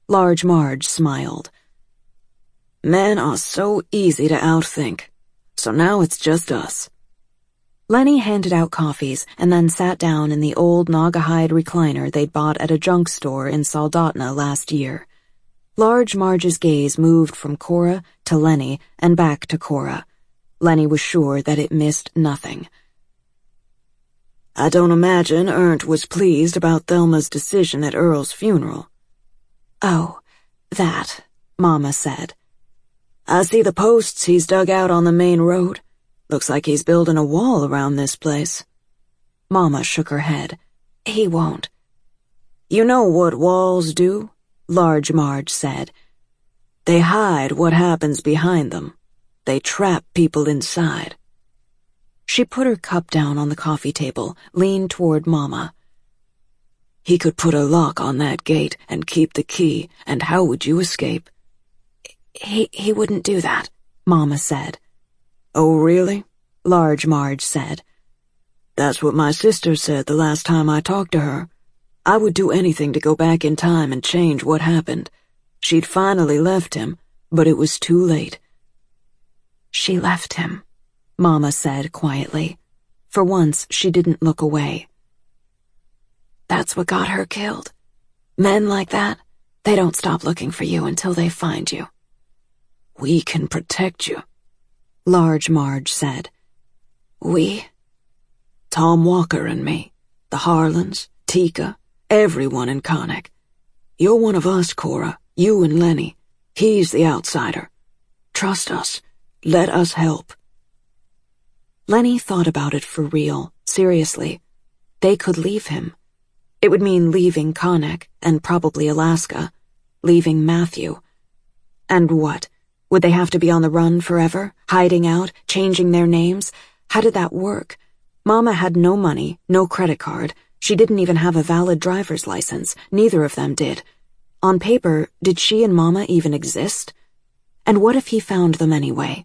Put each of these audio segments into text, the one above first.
Large Marge smiled. Men are so easy to outthink, so now it's just us. Lenny handed out coffees and then sat down in the old Naugahyde recliner they'd bought at a junk store in Soldotna last year. Large Marge's gaze moved from Cora to Lenny and back to Cora. Lenny was sure that it missed nothing. I don't imagine Ernst was pleased about Thelma's decision at Earl's funeral. Oh, that, Mama said. I see the posts he's dug out on the main road. Looks like he's building a wall around this place. Mama shook her head. He won't. You know what walls do? Large Marge said. They hide what happens behind them. They trap people inside. She put her cup down on the coffee table, leaned toward Mama. He could put a lock on that gate and keep the key, and how would you escape? He wouldn't do that, Mama said. Oh, really? Large Marge said. That's what my sister said the last time I talked to her. I would do anything to go back in time and change what happened. She'd finally left him, but it was too late. She left him, Mama said quietly. For once, she didn't look away. That's what got her killed. Men like that, they don't stop looking for you until they find you. We can protect you, Large Marge said. We? Tom Walker and me, the Harlans, Tika, everyone in Conic. You're one of us, Cora, you and Lenny. He's the outsider. Trust us. Let us help. Lenny thought about it for real, seriously. They could leave him. It would mean leaving Conic, and probably Alaska. Leaving Matthew. And what? Would they have to be on the run forever, hiding out, changing their names? How did that work? Mama had no money, no credit card. She didn't even have a valid driver's license. Neither of them did. On paper, did she and Mama even exist? And what if he found them anyway?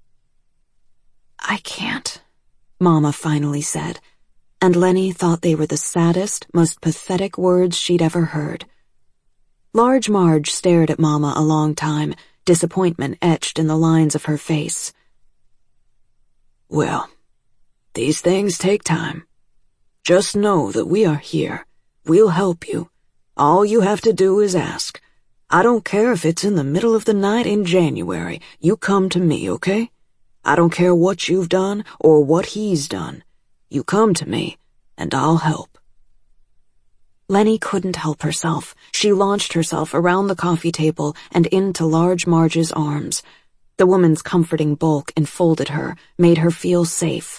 I can't, Mama finally said, and Lenny thought they were the saddest, most pathetic words she'd ever heard. Large Marge stared at Mama a long time, disappointment etched in the lines of her face. Well, these things take time. Just know that we are here. We'll help you. All you have to do is ask. I don't care if it's in the middle of the night in January. You come to me, okay? I don't care what you've done or what he's done. You come to me, and I'll help. Lenny couldn't help herself. She launched herself around the coffee table and into Large Marge's arms. The woman's comforting bulk enfolded her, made her feel safe.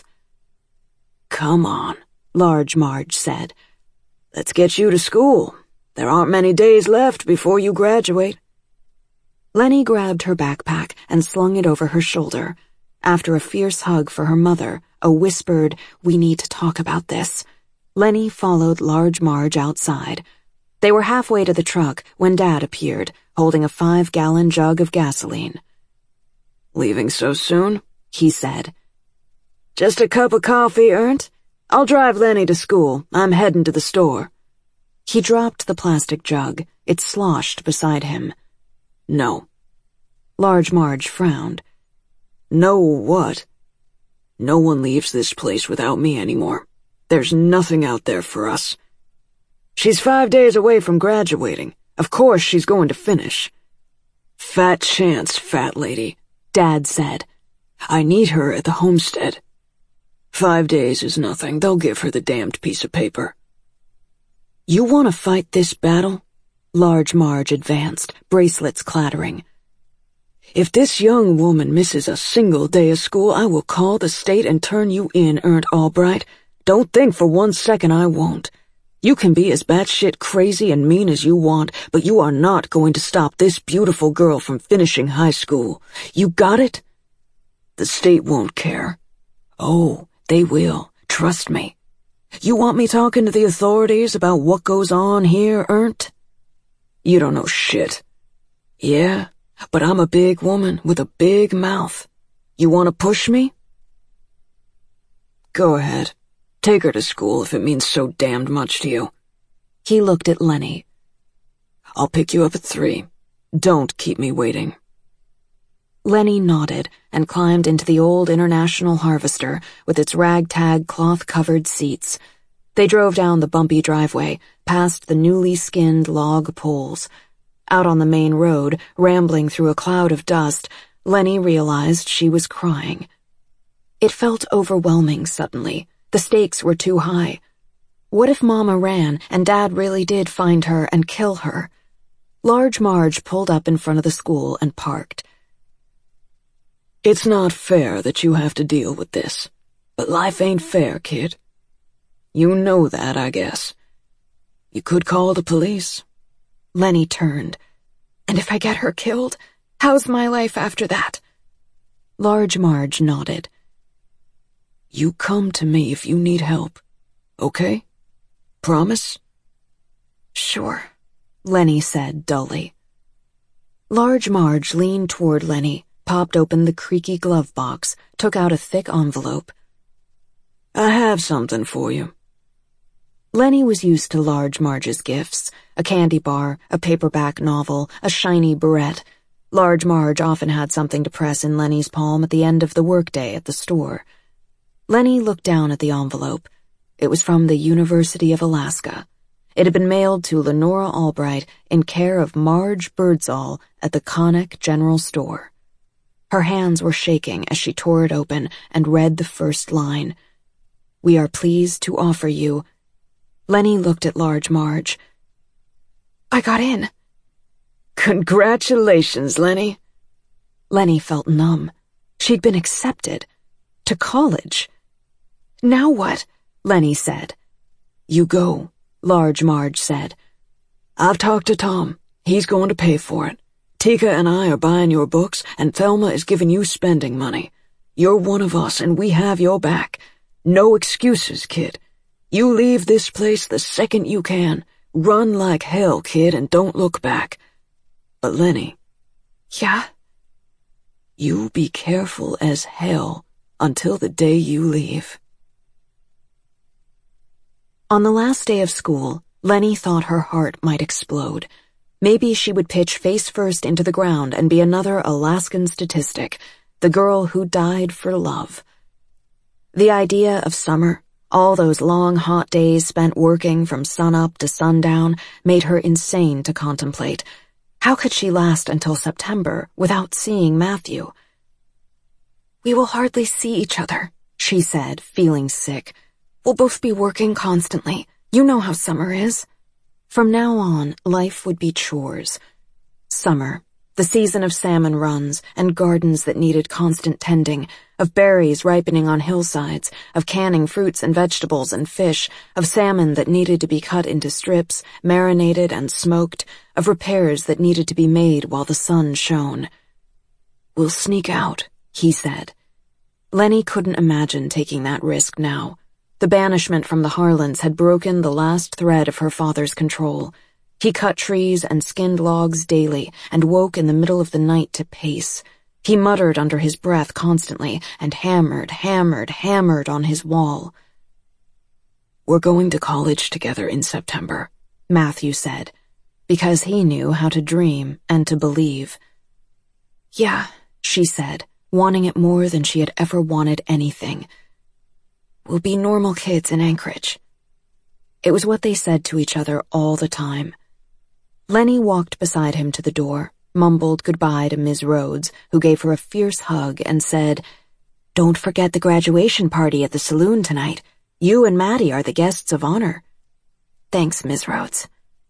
Come on, Large Marge said. Let's get you to school. There aren't many days left before you graduate. Lenny grabbed her backpack and slung it over her shoulder. After a fierce hug for her mother, a whispered, "We need to talk about this," Lenny followed Large Marge outside. They were halfway to the truck when Dad appeared, holding a 5-gallon jug of gasoline. Leaving so soon? He said. Just a cup of coffee, Ernst? I'll drive Lenny to school. I'm heading to the store. He dropped the plastic jug. It sloshed beside him. No. Large Marge frowned. No what? No one leaves this place without me anymore. There's nothing out there for us. She's 5 days away from graduating. Of course she's going to finish. Fat chance, fat lady, Dad said. I need her at the homestead. 5 days is nothing. They'll give her the damned piece of paper. You want to fight this battle? Large Marge advanced, bracelets clattering. If this young woman misses a single day of school, I will call the state and turn you in, Ernst Albright. Don't think for 1 second I won't. You can be as batshit crazy and mean as you want, but you are not going to stop this beautiful girl from finishing high school. You got it? The state won't care. Oh, they will. Trust me. You want me talking to the authorities about what goes on here, Ernst? You don't know shit. Yeah, but I'm a big woman with a big mouth. You want to push me? Go ahead. Take her to school if it means so damned much to you. He looked at Lenny. I'll pick you up at 3. Don't keep me waiting." Lenny nodded and climbed into the old International Harvester with its ragtag cloth-covered seats. They drove down the bumpy driveway, past the newly skinned log poles. Out on the main road, rambling through a cloud of dust, Lenny realized she was crying. It felt overwhelming suddenly. The stakes were too high. What if Mama ran and Dad really did find her and kill her? Large Marge pulled up in front of the school and parked. "It's not fair that you have to deal with this, but life ain't fair, kid. You know that, I guess. You could call the police." Lenny turned. "And if I get her killed, how's my life after that?" Large Marge nodded. "You come to me if you need help, okay? Promise?" "Sure," Lenny said dully. Large Marge leaned toward Lenny, popped open the creaky glove box, took out a thick envelope. "I have something for you." Lenny was used to Large Marge's gifts, a candy bar, a paperback novel, a shiny barrette. Large Marge often had something to press in Lenny's palm at the end of the workday at the store. Lenny looked down at the envelope. It was from the University of Alaska. It had been mailed to Lenora Albright in care of Marge Birdsall at the Connick General Store. Her hands were shaking as she tore it open and read the first line. "We are pleased to offer you—" Lenny looked at Large Marge. "I got in." "Congratulations, Lenny." Lenny felt numb. She'd been accepted. To college. "Now what?" Lenny said. "You go," Large Marge said. "I've talked to Tom. He's going to pay for it. Tika and I are buying your books, and Thelma is giving you spending money. You're one of us, and we have your back. No excuses, kid. You leave this place the second you can. Run like hell, kid, and don't look back. But Lenny." "Yeah?" "You be careful as hell until the day you leave." On the last day of school, Lenny thought her heart might explode. Maybe she would pitch face first into the ground and be another Alaskan statistic, the girl who died for love. The idea of summer, all those long hot days spent working from sunup to sundown, made her insane to contemplate. How could she last until September without seeing Matthew? "We will hardly see each other," she said, feeling sick. "We'll both be working constantly. You know how summer is." From now on, life would be chores. Summer, the season of salmon runs and gardens that needed constant tending, of berries ripening on hillsides, of canning fruits and vegetables and fish, of salmon that needed to be cut into strips, marinated and smoked, of repairs that needed to be made while the sun shone. "We'll sneak out," he said. Lenny couldn't imagine taking that risk now. The banishment from the Harlans had broken the last thread of her father's control. He cut trees and skinned logs daily and woke in the middle of the night to pace. He muttered under his breath constantly and hammered on his wall. "We're going to college together in September," Matthew said, because he knew how to dream and to believe. "Yeah," she said, wanting it more than she had ever wanted anything. "We'll be normal kids in Anchorage." It was what they said to each other all the time. Lenny walked beside him to the door, mumbled goodbye to Ms. Rhodes, who gave her a fierce hug and said, "Don't forget the graduation party at the saloon tonight. You and Maddie are the guests of honor." "Thanks, Ms. Rhodes."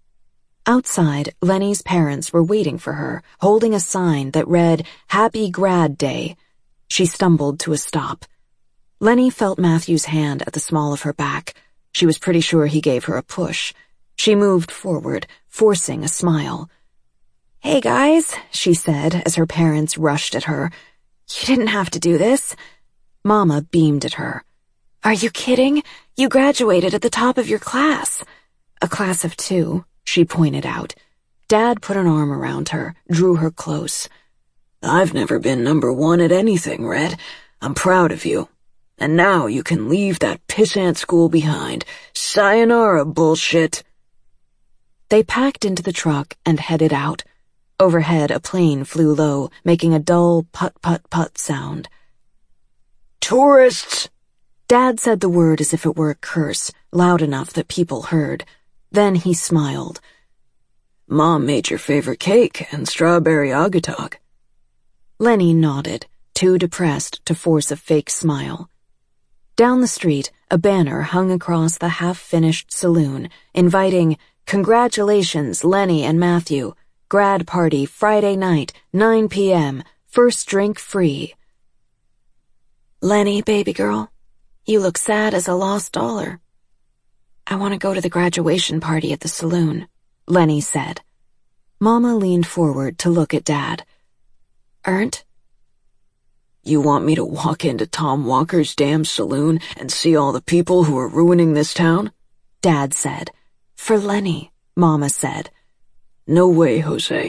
Outside, Lenny's parents were waiting for her, holding a sign that read, "Happy Grad Day." She stumbled to a stop. Lenny felt Matthew's hand at the small of her back. She was pretty sure he gave her a push. She moved forward, forcing a smile. "Hey, guys," she said as her parents rushed at her. "You didn't have to do this." Mama beamed at her. "Are you kidding? You graduated at the top of your class." "A class of 2, she pointed out. Dad put an arm around her, drew her close. "I've never been number 1 at anything, Red. I'm proud of you. And now you can leave that pissant school behind. Sayonara, bullshit." They packed into the truck and headed out. Overhead, a plane flew low, making a dull put-put-put sound. "Tourists!" Dad said the word as if it were a curse, loud enough that people heard. Then he smiled. "Mom made your favorite cake and strawberry agatog." Lenny nodded, too depressed to force a fake smile. Down the street, a banner hung across the half-finished saloon, inviting, "Congratulations, Lenny and Matthew. Grad party Friday night, 9 p.m. First drink free." "Lenny, baby girl, you look sad as a lost dollar." "I want to go to the graduation party at the saloon," Lenny said. Mama leaned forward to look at Dad. "Ernst?" "You want me to walk into Tom Walker's damn saloon and see all the people who are ruining this town?" Dad said. "For Lenny," Mama said. "No way, Jose."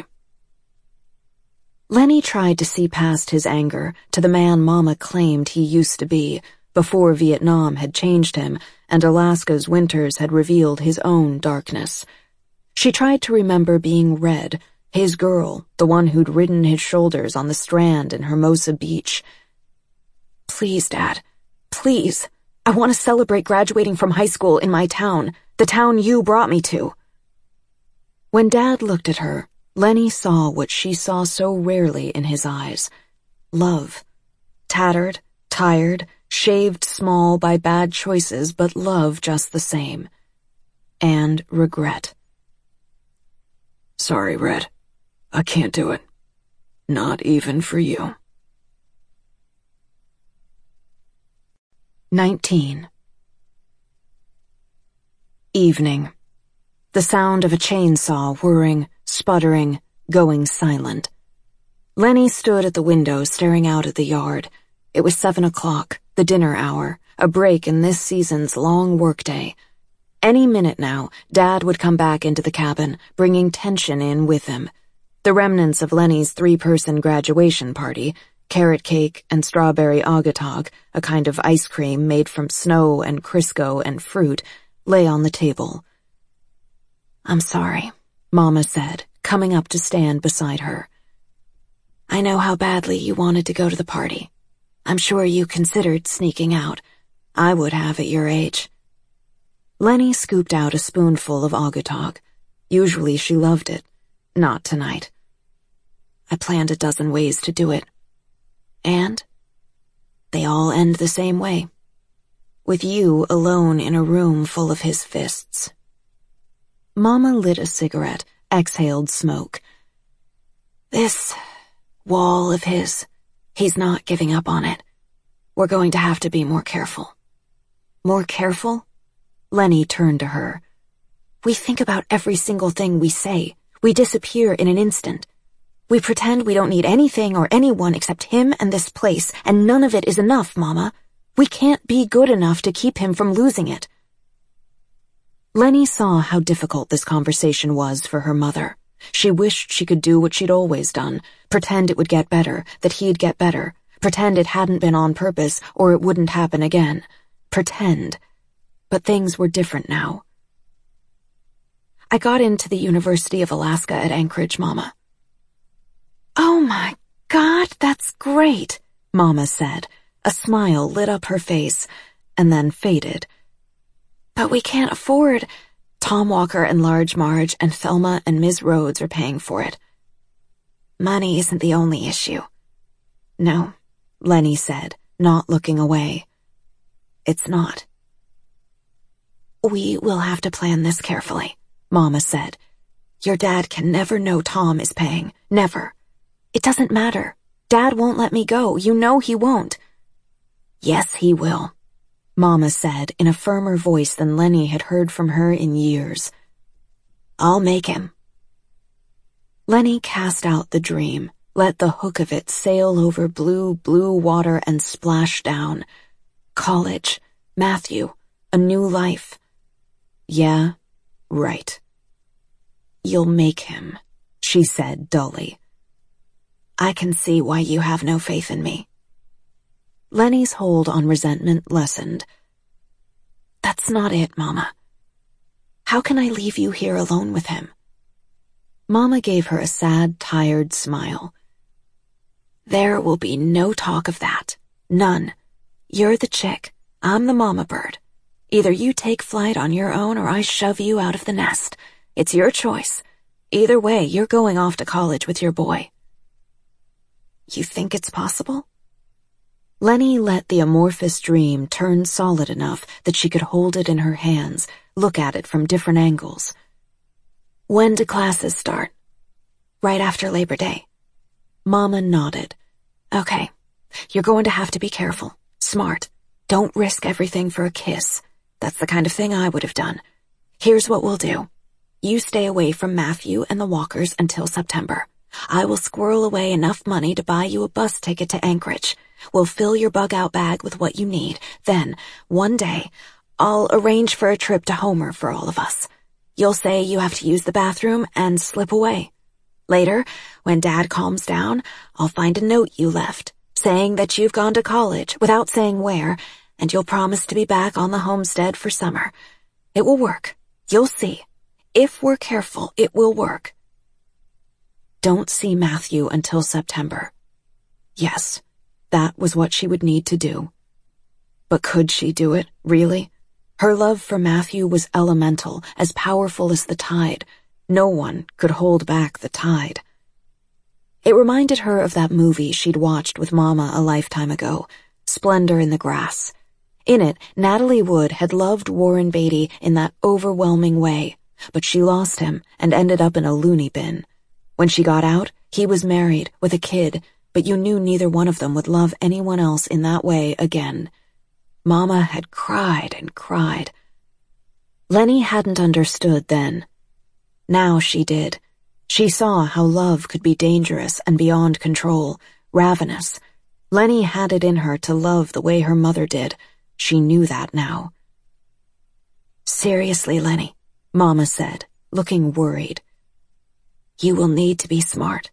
Lenny tried to see past his anger to the man Mama claimed he used to be, before Vietnam had changed him and Alaska's winters had revealed his own darkness. She tried to remember being Red, his girl, the one who'd ridden his shoulders on the strand in Hermosa Beach. "Please, Dad, please. I want to celebrate graduating from high school in my town, the town you brought me to." When Dad looked at her, Lenny saw what she saw so rarely in his eyes. Love. Tattered, tired, shaved small by bad choices, but love just the same. And regret. "Sorry, Red. I can't do it. Not even for you." 19. Evening. The sound of a chainsaw whirring, sputtering, going silent. Lenny stood at the window staring out at the yard. It was 7 o'clock, the dinner hour, a break in this season's long workday. Any minute now, Dad would come back into the cabin, bringing tension in with him. The remnants of Lenny's 3-person graduation party, carrot cake and strawberry agatog, a kind of ice cream made from snow and Crisco and fruit, lay on the table. "I'm sorry," Mama said, coming up to stand beside her. "I know how badly you wanted to go to the party. I'm sure you considered sneaking out. I would have at your age." Lenny scooped out a spoonful of agatog. Usually she loved it. Not tonight. "I planned a dozen ways to do it. And they all end the same way. With you alone in a room full of his fists." Mama lit a cigarette, exhaled smoke. "This wall of his, he's not giving up on it. We're going to have to be more careful." "More careful?" Lenny turned to her. "We think about every single thing we say. We disappear in an instant. We pretend we don't need anything or anyone except him and this place, and none of it is enough, Mama. We can't be good enough to keep him from losing it." Lenny saw how difficult this conversation was for her mother. She wished she could do what she'd always done, pretend it would get better, that he'd get better, pretend it hadn't been on purpose or it wouldn't happen again. Pretend. But things were different now. "I got into the University of Alaska at Anchorage, Mama." "Oh my God, that's great," Mama said. A smile lit up her face, and then faded. "But we can't afford. Tom Walker and Large Marge and Thelma and Ms. Rhodes are paying for it." "Money isn't the only issue." "No," Lenny said, not looking away. "It's not." "We will have to plan this carefully," Mama said. "Your dad can never know Tom is paying. Never. It doesn't matter. Dad won't let me go. You know he won't." "Yes, he will," Mama said in a firmer voice than Lenny had heard from her in years. "I'll make him." Lenny cast out the dream, let the hook of it sail over blue water and splash down. College, Matthew, a new life. Yeah, right. "You'll make him," she said dully. "I can see why you have no faith in me." Lenny's hold on resentment lessened. "That's not it, Mama. How can I leave you here alone with him?" Mama gave her a sad, tired smile. "There will be no talk of that. None. You're the chick. I'm the mama bird. Either you take flight on your own or I shove you out of the nest. It's your choice. Either way, you're going off to college with your boy." "You think it's possible?" Lenny let the amorphous dream turn solid enough that she could hold it in her hands, look at it from different angles. "When do classes start?" "Right after Labor Day." Mama nodded. "Okay, you're going to have to be careful, smart. Don't risk everything for a kiss. That's the kind of thing I would have done. Here's what we'll do. You stay away from Matthew and the Walkers until September. I will squirrel away enough money to buy you a bus ticket to Anchorage. We'll fill your bug-out bag with what you need. Then, one day, I'll arrange for a trip to Homer for all of us. You'll say you have to use the bathroom and slip away. Later, when Dad calms down, I'll find a note you left, saying that you've gone to college without saying where, and you'll promise to be back on the homestead for summer. It will work. You'll see. If we're careful, it will work." Don't see Matthew until September. Yes, that was what she would need to do. But could she do it, really? Her love for Matthew was elemental, as powerful as the tide. No one could hold back the tide. It reminded her of that movie she'd watched with Mama a lifetime ago, Splendor in the Grass. In it, Natalie Wood had loved Warren Beatty in that overwhelming way, but she lost him and ended up in a loony bin. When she got out, he was married with a kid, but you knew neither one of them would love anyone else in that way again. Mama had cried and cried. Lenny hadn't understood then. Now she did. She saw how love could be dangerous and beyond control, ravenous. Lenny had it in her to love the way her mother did. She knew that now. "Seriously, Lenny," Mama said, looking worried. "You will need to be smart."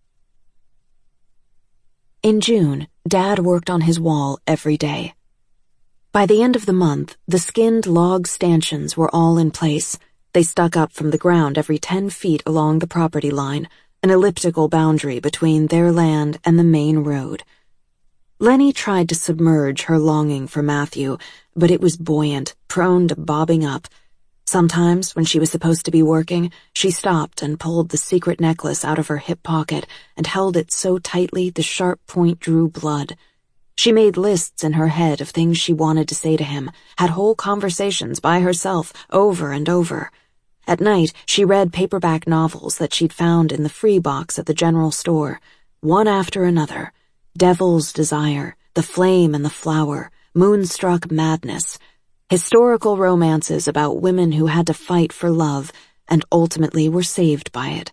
In June, Dad worked on his wall every day. By the end of the month, the skinned log stanchions were all in place. They stuck up from the ground every 10 feet along the property line, an elliptical boundary between their land and the main road. Lenny tried to submerge her longing for Matthew, but it was buoyant, prone to bobbing up. Sometimes, when she was supposed to be working, she stopped and pulled the secret necklace out of her hip pocket and held it so tightly the sharp point drew blood. She made lists in her head of things she wanted to say to him, had whole conversations by herself over and over. At night, she read paperback novels that she'd found in the free box at the general store, one after another. Devil's Desire, The Flame and the Flower, Moonstruck Madness, historical romances about women who had to fight for love and ultimately were saved by it.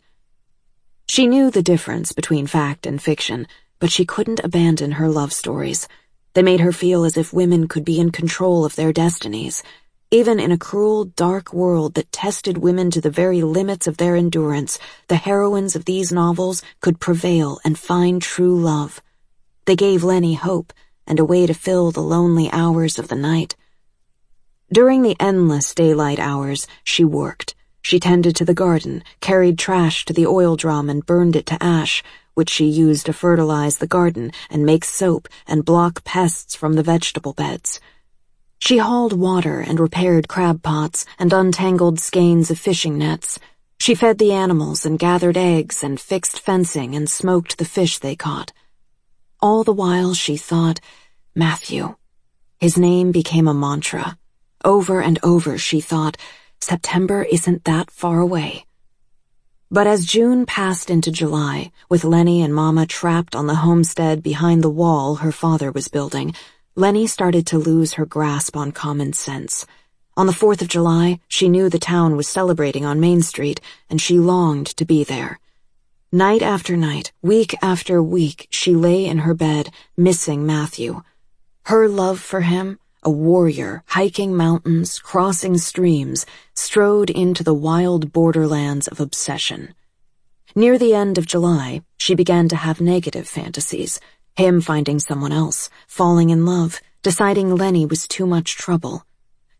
She knew the difference between fact and fiction, but she couldn't abandon her love stories. They made her feel as if women could be in control of their destinies. Even in a cruel, dark world that tested women to the very limits of their endurance, the heroines of these novels could prevail and find true love. They gave Lenny hope and a way to fill the lonely hours of the night. During the endless daylight hours, she worked. She tended to the garden, carried trash to the oil drum and burned it to ash, which she used to fertilize the garden and make soap and block pests from the vegetable beds. She hauled water and repaired crab pots and untangled skeins of fishing nets. She fed the animals and gathered eggs and fixed fencing and smoked the fish they caught. All the while she thought, Matthew. His name became a mantra. Over and over she thought, September isn't that far away. But as June passed into July, with Lenny and Mama trapped on the homestead behind the wall her father was building, Lenny started to lose her grasp on common sense. On the 4th of July, she knew the town was celebrating on Main Street, and she longed to be there. Night after night, week after week, she lay in her bed, missing Matthew. Her love for him, a warrior, hiking mountains, crossing streams, strode into the wild borderlands of obsession. Near the end of July, she began to have negative fantasies. Him finding someone else, falling in love, deciding Lenny was too much trouble.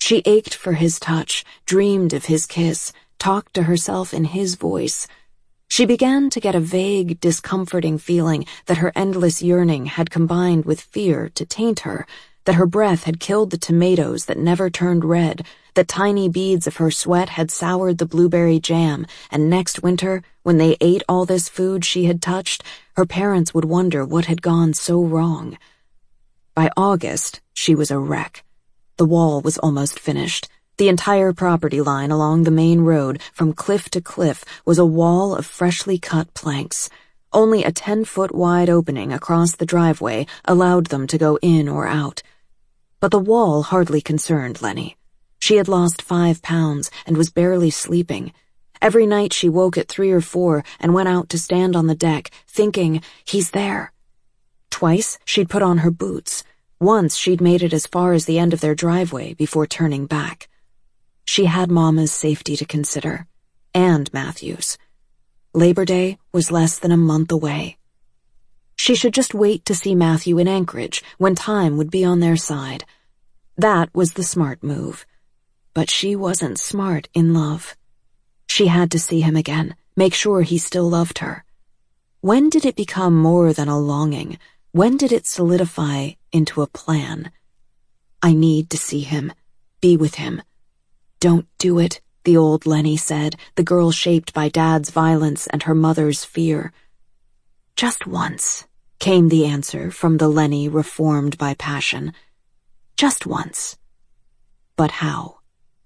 She ached for his touch, dreamed of his kiss, talked to herself in his voice. She began to get a vague, discomforting feeling that her endless yearning had combined with fear to taint her, that her breath had killed the tomatoes that never turned red, that tiny beads of her sweat had soured the blueberry jam, and next winter, when they ate all this food she had touched, her parents would wonder what had gone so wrong. By August, she was a wreck. The wall was almost finished. The entire property line along the main road, from cliff to cliff, was a wall of freshly cut planks. Only a 10-foot wide opening across the driveway allowed them to go in or out. But the wall hardly concerned Lenny. She had lost 5 pounds and was barely sleeping. Every night she woke at 3 or 4 and went out to stand on the deck, thinking, he's there. Twice she'd put on her boots. Once she'd made it as far as the end of their driveway before turning back. She had Mama's safety to consider, and Matthew's. Labor Day was less than a month away. She should just wait to see Matthew in Anchorage when time would be on their side. That was the smart move. But she wasn't smart in love. She had to see him again, make sure he still loved her. When did it become more than a longing? When did it solidify into a plan? I need to see him, be with him. Don't do it, the old Lenny said, the girl shaped by Dad's violence and her mother's fear. Just once, came the answer from the Lenny reformed by passion. Just once. But how?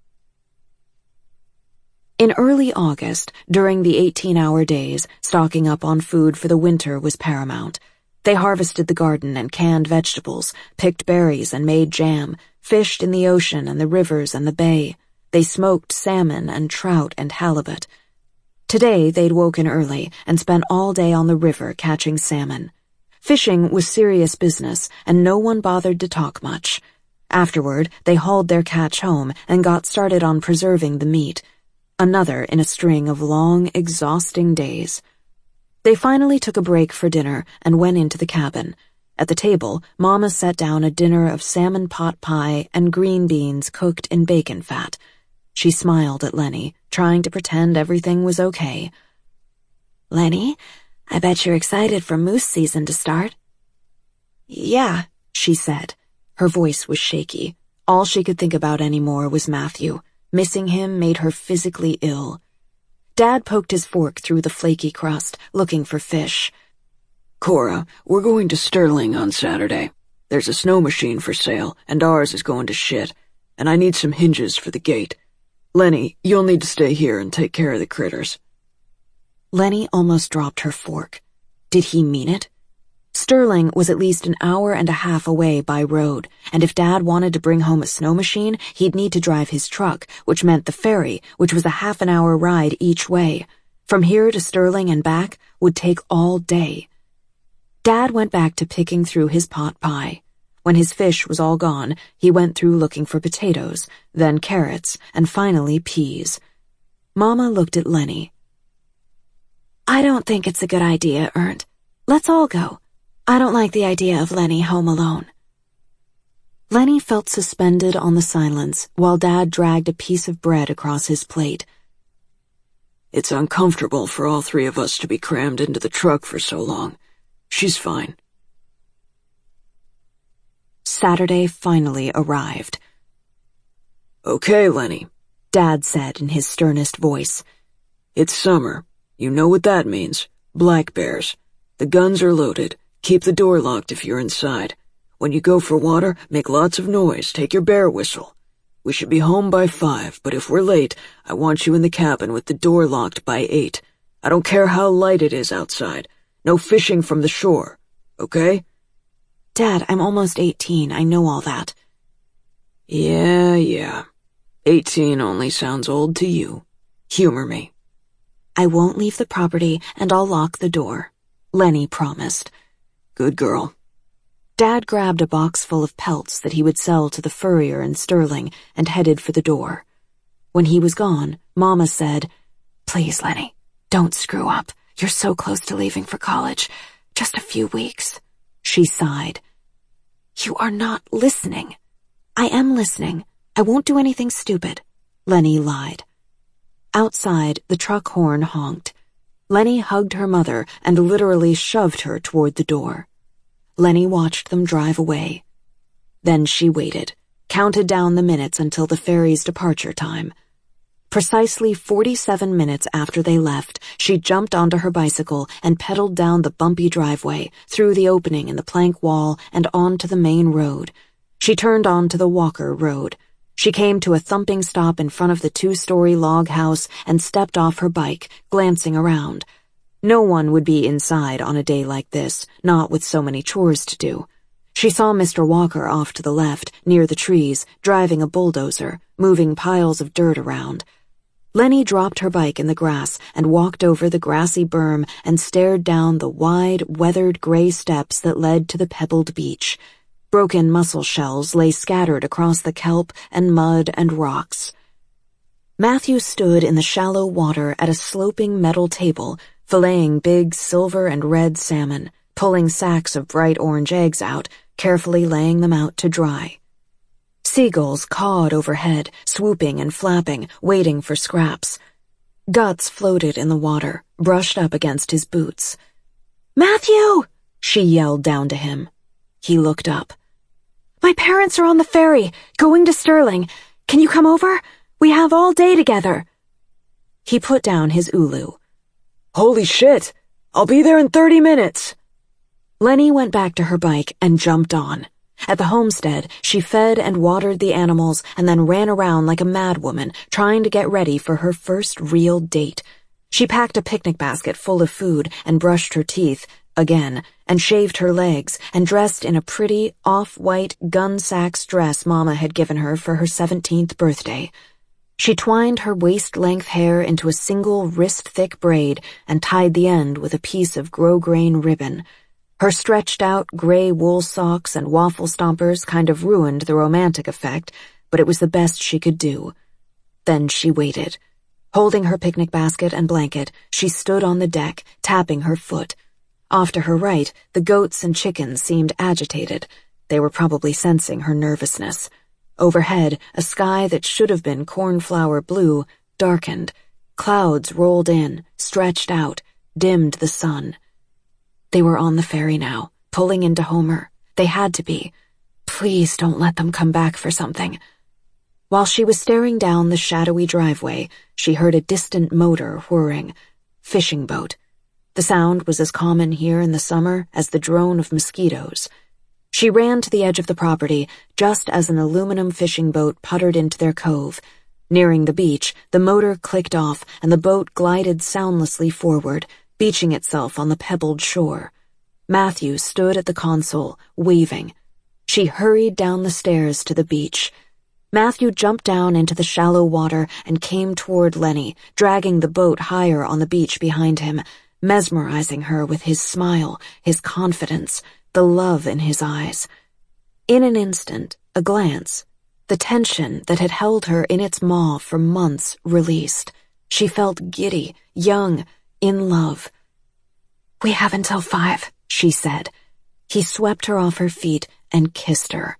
In early August, during the 18-hour days, stocking up on food for the winter was paramount. They harvested the garden and canned vegetables, picked berries and made jam, fished in the ocean and the rivers and the bay. They smoked salmon and trout and halibut. Today they'd woken early and spent all day on the river catching salmon. Fishing was serious business, and no one bothered to talk much. Afterward, they hauled their catch home and got started on preserving the meat. Another in a string of long, exhausting days. They finally took a break for dinner and went into the cabin. At the table, Mama set down a dinner of salmon pot pie and green beans cooked in bacon fat. She smiled at Lenny, trying to pretend everything was okay. "Lenny, I bet you're excited for moose season to start." "Yeah," she said. Her voice was shaky. All she could think about anymore was Matthew. Missing him made her physically ill. Dad poked his fork through the flaky crust, looking for fish. "Cora, we're going to Sterling on Saturday. There's a snow machine for sale, and ours is going to shit, and I need some hinges for the gate. Lenny, you'll need to stay here and take care of the critters." Lenny almost dropped her fork. Did he mean it? Sterling was at least an hour and a half away by road, and if Dad wanted to bring home a snow machine, he'd need to drive his truck, which meant the ferry, which was a half-an-hour ride each way. From here to Sterling and back would take all day. Dad went back to picking through his pot pie. When his fish was all gone, he went through looking for potatoes, then carrots, and finally peas. Mama looked at Lenny. "I don't think it's a good idea, Ernst. Let's all go. I don't like the idea of Lenny home alone." Lenny felt suspended on the silence while Dad dragged a piece of bread across his plate. "It's uncomfortable for all 3 of us to be crammed into the truck for so long. She's fine." Saturday finally arrived. "Okay, Lenny," Dad said in his sternest voice. "It's summer. You know what that means. Black bears. The guns are loaded. Keep the door locked if you're inside. When you go for water, make lots of noise. Take your bear whistle. We should be home by 5, but if we're late, I want you in the cabin with the door locked by 8. I don't care how light it is outside. No fishing from the shore. Okay?" "Dad, I'm almost 18. I know all that." Yeah. 18 only sounds old to you. Humor me." "I won't leave the property, and I'll lock the door," Lenny promised. "Good girl." Dad grabbed a box full of pelts that he would sell to the furrier in Sterling and headed for the door. When he was gone, Mama said, "Please, Lenny, don't screw up. You're so close to leaving for college. Just a few weeks." She sighed. "You are not listening." "I am listening. I won't do anything stupid, Lenny lied. Outside, the truck horn honked. Lenny hugged her mother and literally shoved her toward the door. Lenny watched them drive away. Then she waited, counted down the minutes until the ferry's departure time. Precisely 47 minutes after they left, she jumped onto her bicycle and pedaled down the bumpy driveway, through the opening in the plank wall and onto the main road. She turned onto the Walker Road. She came to a thumping stop in front of the 2-story log house and stepped off her bike, glancing around. No one would be inside on a day like this, not with so many chores to do. She saw Mr. Walker off to the left, near the trees, driving a bulldozer, moving piles of dirt around. Lenny dropped her bike in the grass and walked over the grassy berm and stared down the wide, weathered gray steps that led to the pebbled beach. Broken mussel shells lay scattered across the kelp and mud and rocks. Matthew stood in the shallow water at a sloping metal table, filleting big silver and red salmon, pulling sacks of bright orange eggs out, carefully laying them out to dry. Seagulls cawed overhead, swooping and flapping, waiting for scraps. Guts floated in the water, brushed up against his boots. "Matthew!" she yelled down to him. He looked up. "My parents are on the ferry, going to Sterling. Can you come over? We have all day together." He put down his ulu. Holy shit! I'll be there in 30 minutes! Lenny went back to her bike and jumped on. At the homestead, she fed and watered the animals and then ran around like a madwoman, trying to get ready for her first real date. She packed a picnic basket full of food and brushed her teeth, again, and shaved her legs, and dressed in a pretty, off-white gun-sax dress Mama had given her for her 17th birthday. She twined her waist-length hair into a single wrist-thick braid and tied the end with a piece of grosgrain ribbon. Her stretched-out gray wool socks and waffle stompers kind of ruined the romantic effect, but it was the best she could do. Then she waited. Holding her picnic basket and blanket, she stood on the deck, tapping her foot. Off to her right, the goats and chickens seemed agitated. They were probably sensing her nervousness. Overhead, a sky that should have been cornflower blue darkened. Clouds rolled in, stretched out, dimmed the sun. They were on the ferry now, pulling into Homer. They had to be. Please don't let them come back for something. While she was staring down the shadowy driveway, she heard a distant motor whirring. Fishing boat. The sound was as common here in the summer as the drone of mosquitoes. She ran to the edge of the property just as an aluminum fishing boat puttered into their cove. Nearing the beach, the motor clicked off and the boat glided soundlessly forward, beaching itself on the pebbled shore. Matthew stood at the console, waving. She hurried down the stairs to the beach. Matthew jumped down into the shallow water and came toward Lenny, dragging the boat higher on the beach behind him, mesmerizing her with his smile, his confidence, the love in his eyes. In an instant, a glance, the tension that had held her in its maw for months released. She felt giddy, young, in love. "We have until 5, she said. He swept her off her feet and kissed her.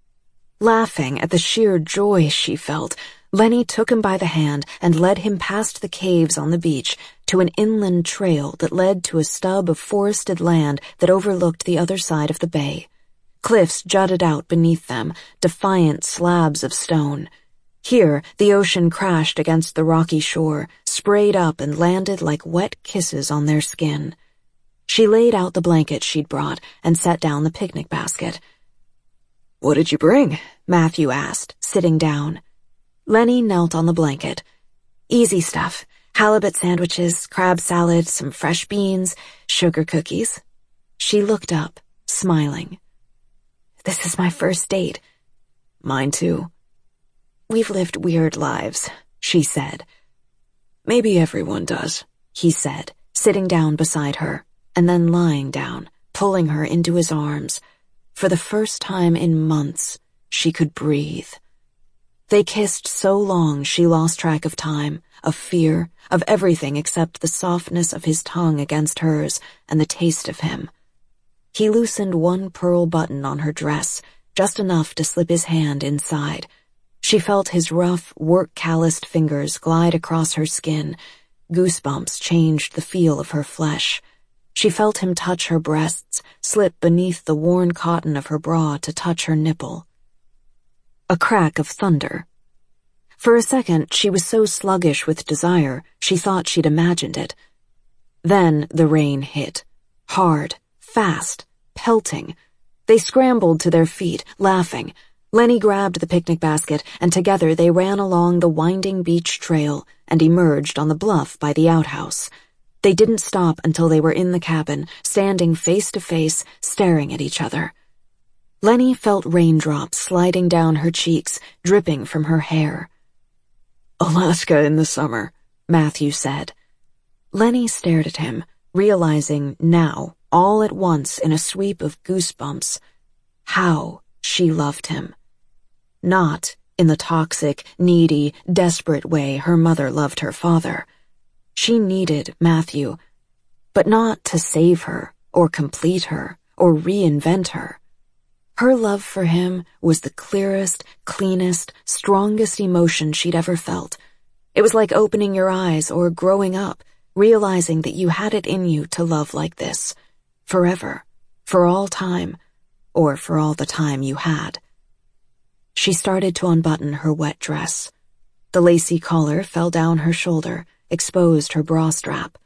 Laughing at the sheer joy she felt, Lenny took him by the hand and led him past the caves on the beach to an inland trail that led to a stub of forested land that overlooked the other side of the bay. Cliffs jutted out beneath them, defiant slabs of stone. Here, the ocean crashed against the rocky shore, sprayed up and landed like wet kisses on their skin. She laid out the blanket she'd brought and set down the picnic basket. "What did you bring?" Matthew asked, sitting down. Lenny knelt on the blanket. "Easy stuff. Halibut sandwiches, crab salad, some fresh beans, sugar cookies." She looked up, smiling. "This is my first date." "Mine too." "We've lived weird lives," she said. "Maybe everyone does," he said, sitting down beside her, and then lying down, pulling her into his arms. For the first time in months, she could breathe. They kissed so long she lost track of time, of fear, of everything except the softness of his tongue against hers and the taste of him. He loosened one pearl button on her dress, just enough to slip his hand inside. She felt his rough, work-calloused fingers glide across her skin. Goosebumps changed the feel of her flesh. She felt him touch her breasts, slip beneath the worn cotton of her bra to touch her nipple. A crack of thunder. For a second, she was so sluggish with desire, she thought she'd imagined it. Then the rain hit. Hard, fast, pelting. They scrambled to their feet, laughing. Lenny grabbed the picnic basket, and together they ran along the winding beach trail and emerged on the bluff by the outhouse. They didn't stop until they were in the cabin, standing face to face, staring at each other. Lenny felt raindrops sliding down her cheeks, dripping from her hair. "Alaska in the summer," Matthew said. Lenny stared at him, realizing now, all at once in a sweep of goosebumps, how she loved him. Not in the toxic, needy, desperate way her mother loved her father. She needed Matthew, but not to save her, or complete her, or reinvent her. Her love for him was the clearest, cleanest, strongest emotion she'd ever felt. It was like opening your eyes or growing up, realizing that you had it in you to love like this, forever, for all time, or for all the time you had. She started to unbutton her wet dress. The lacy collar fell down her shoulder, exposed her bra strap.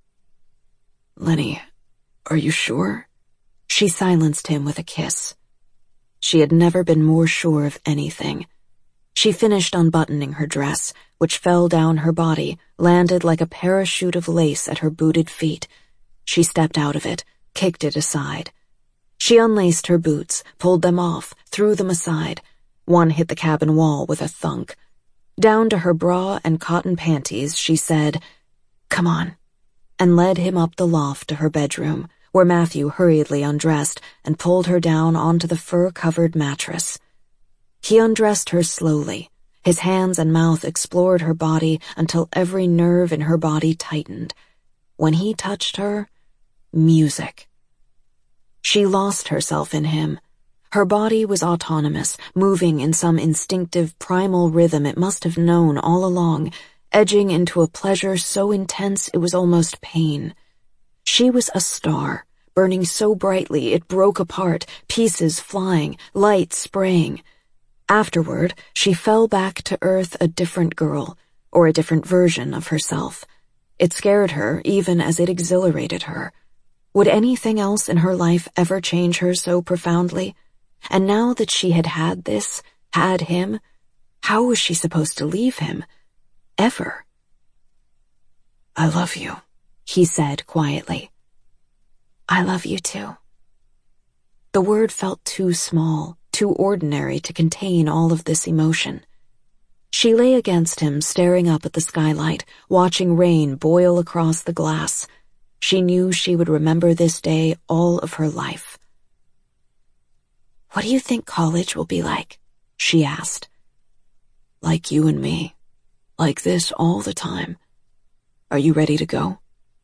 "Lenny, are you sure?" She silenced him with a kiss. She had never been more sure of anything. She finished unbuttoning her dress, which fell down her body, landed like a parachute of lace at her booted feet. She stepped out of it, kicked it aside. She unlaced her boots, pulled them off, threw them aside. One hit the cabin wall with a thunk. Down to her bra and cotton panties, she said, "Come on," and led him up the loft to her bedroom, where Matthew hurriedly undressed and pulled her down onto the fur-covered mattress. He undressed her slowly. His hands and mouth explored her body until every nerve in her body tightened. When he touched her, music. She lost herself in him. Her body was autonomous, moving in some instinctive primal rhythm it must have known all along, edging into a pleasure so intense it was almost pain. She was a star, burning so brightly it broke apart, pieces flying, light spraying. Afterward, she fell back to earth a different girl, or a different version of herself. It scared her even as it exhilarated her. Would anything else in her life ever change her so profoundly? And now that she had had this, had him, how was she supposed to leave him? Ever? "I love you," he said quietly. "I love you too." The word felt too small, too ordinary to contain all of this emotion. She lay against him, staring up at the skylight, watching rain boil across the glass. She knew she would remember this day all of her life. "What do you think college will be like?" she asked. "Like you and me. Like this all the time. Are you ready to go?"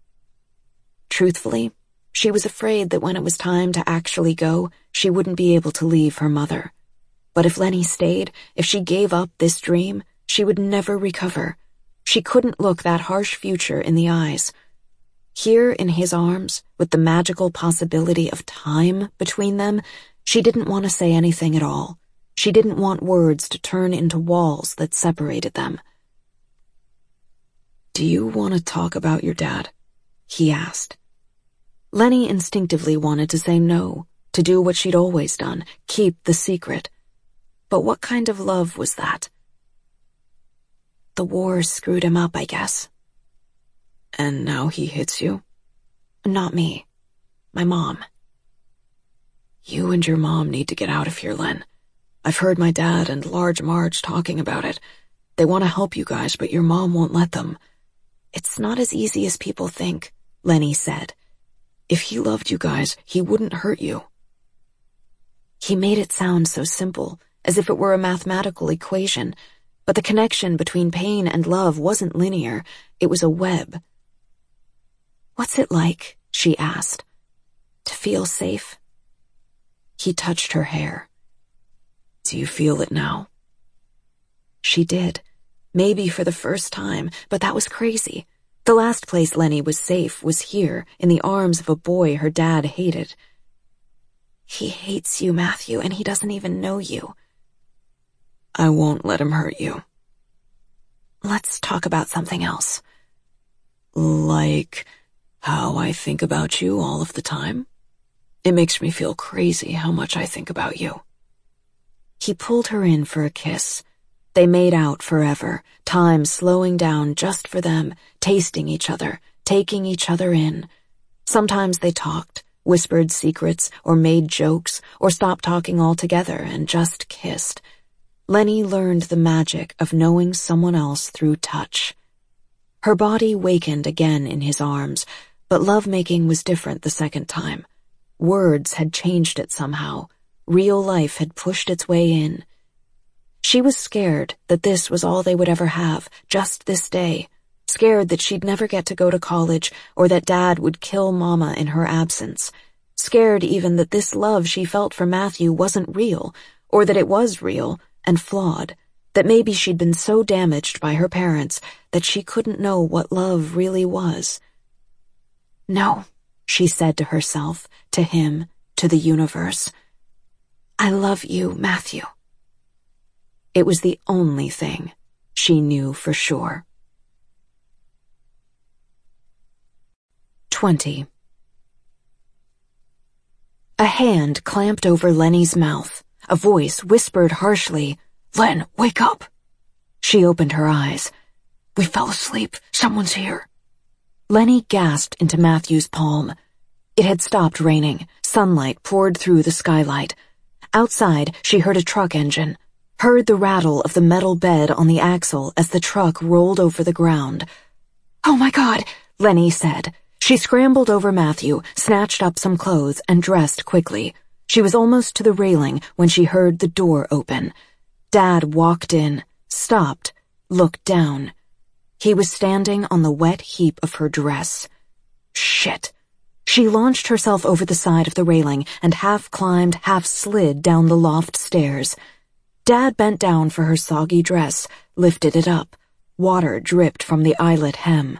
Truthfully, she was afraid that when it was time to actually go, she wouldn't be able to leave her mother. But if Lenny stayed, if she gave up this dream, she would never recover. She couldn't look that harsh future in the eyes. Here in his arms, with the magical possibility of time between them, she didn't want to say anything at all. She didn't want words to turn into walls that separated them. "Do you want to talk about your dad?" he asked. Lenny instinctively wanted to say no, to do what she'd always done, keep the secret. But what kind of love was that? "The war screwed him up, I guess." "And now he hits you?" "Not me. My mom." "You and your mom need to get out of here, Len. I've heard my dad and Large Marge talking about it. They want to help you guys, but your mom won't let them." "It's not as easy as people think," Lenny said. "If he loved you guys, he wouldn't hurt you." He made it sound so simple, as if it were a mathematical equation, but the connection between pain and love wasn't linear, it was a web. "What's it like?" she asked. "To feel safe?" He touched her hair. "Do you feel it now?" she did. Maybe for the first time, but that was crazy. The last place Lenny was safe was here, in the arms of a boy her dad hated. He hates you, Matthew, and he doesn't even know you. I won't let him hurt you. Let's talk about something else. Like how I think about you all of the time? It makes me feel crazy how much I think about you. He pulled her in for a kiss. They made out forever, time slowing down just for them, tasting each other, taking each other in. Sometimes they talked, whispered secrets, or made jokes, or stopped talking altogether and just kissed. Lenny learned the magic of knowing someone else through touch. Her body wakened again in his arms, but lovemaking was different the second time. Words had changed it somehow. Real life had pushed its way in. She was scared that this was all they would ever have, just this day. Scared that she'd never get to go to college, or that Dad would kill Mama in her absence. Scared even that this love she felt for Matthew wasn't real, or that it was real and flawed, that maybe she'd been so damaged by her parents that she couldn't know what love really was. No, she said to herself, to him, to the universe. I love you, Matthew. It was the only thing she knew for sure. 20. A hand clamped over Lenny's mouth. A voice whispered harshly, "Len, wake up!" She opened her eyes. "We fell asleep. Someone's here." Lenny gasped into Matthew's palm. It had stopped raining. Sunlight poured through the skylight. Outside, she heard a truck engine, heard the rattle of the metal bed on the axle as the truck rolled over the ground. "Oh my God," Lenny said. She scrambled over Matthew, snatched up some clothes, and dressed quickly. She was almost to the railing when she heard the door open. Dad walked in, stopped, looked down. He was standing on the wet heap of her dress. Shit. She launched herself over the side of the railing and half climbed, half slid down the loft stairs. Dad bent down for her soggy dress, lifted it up. Water dripped from the eyelet hem.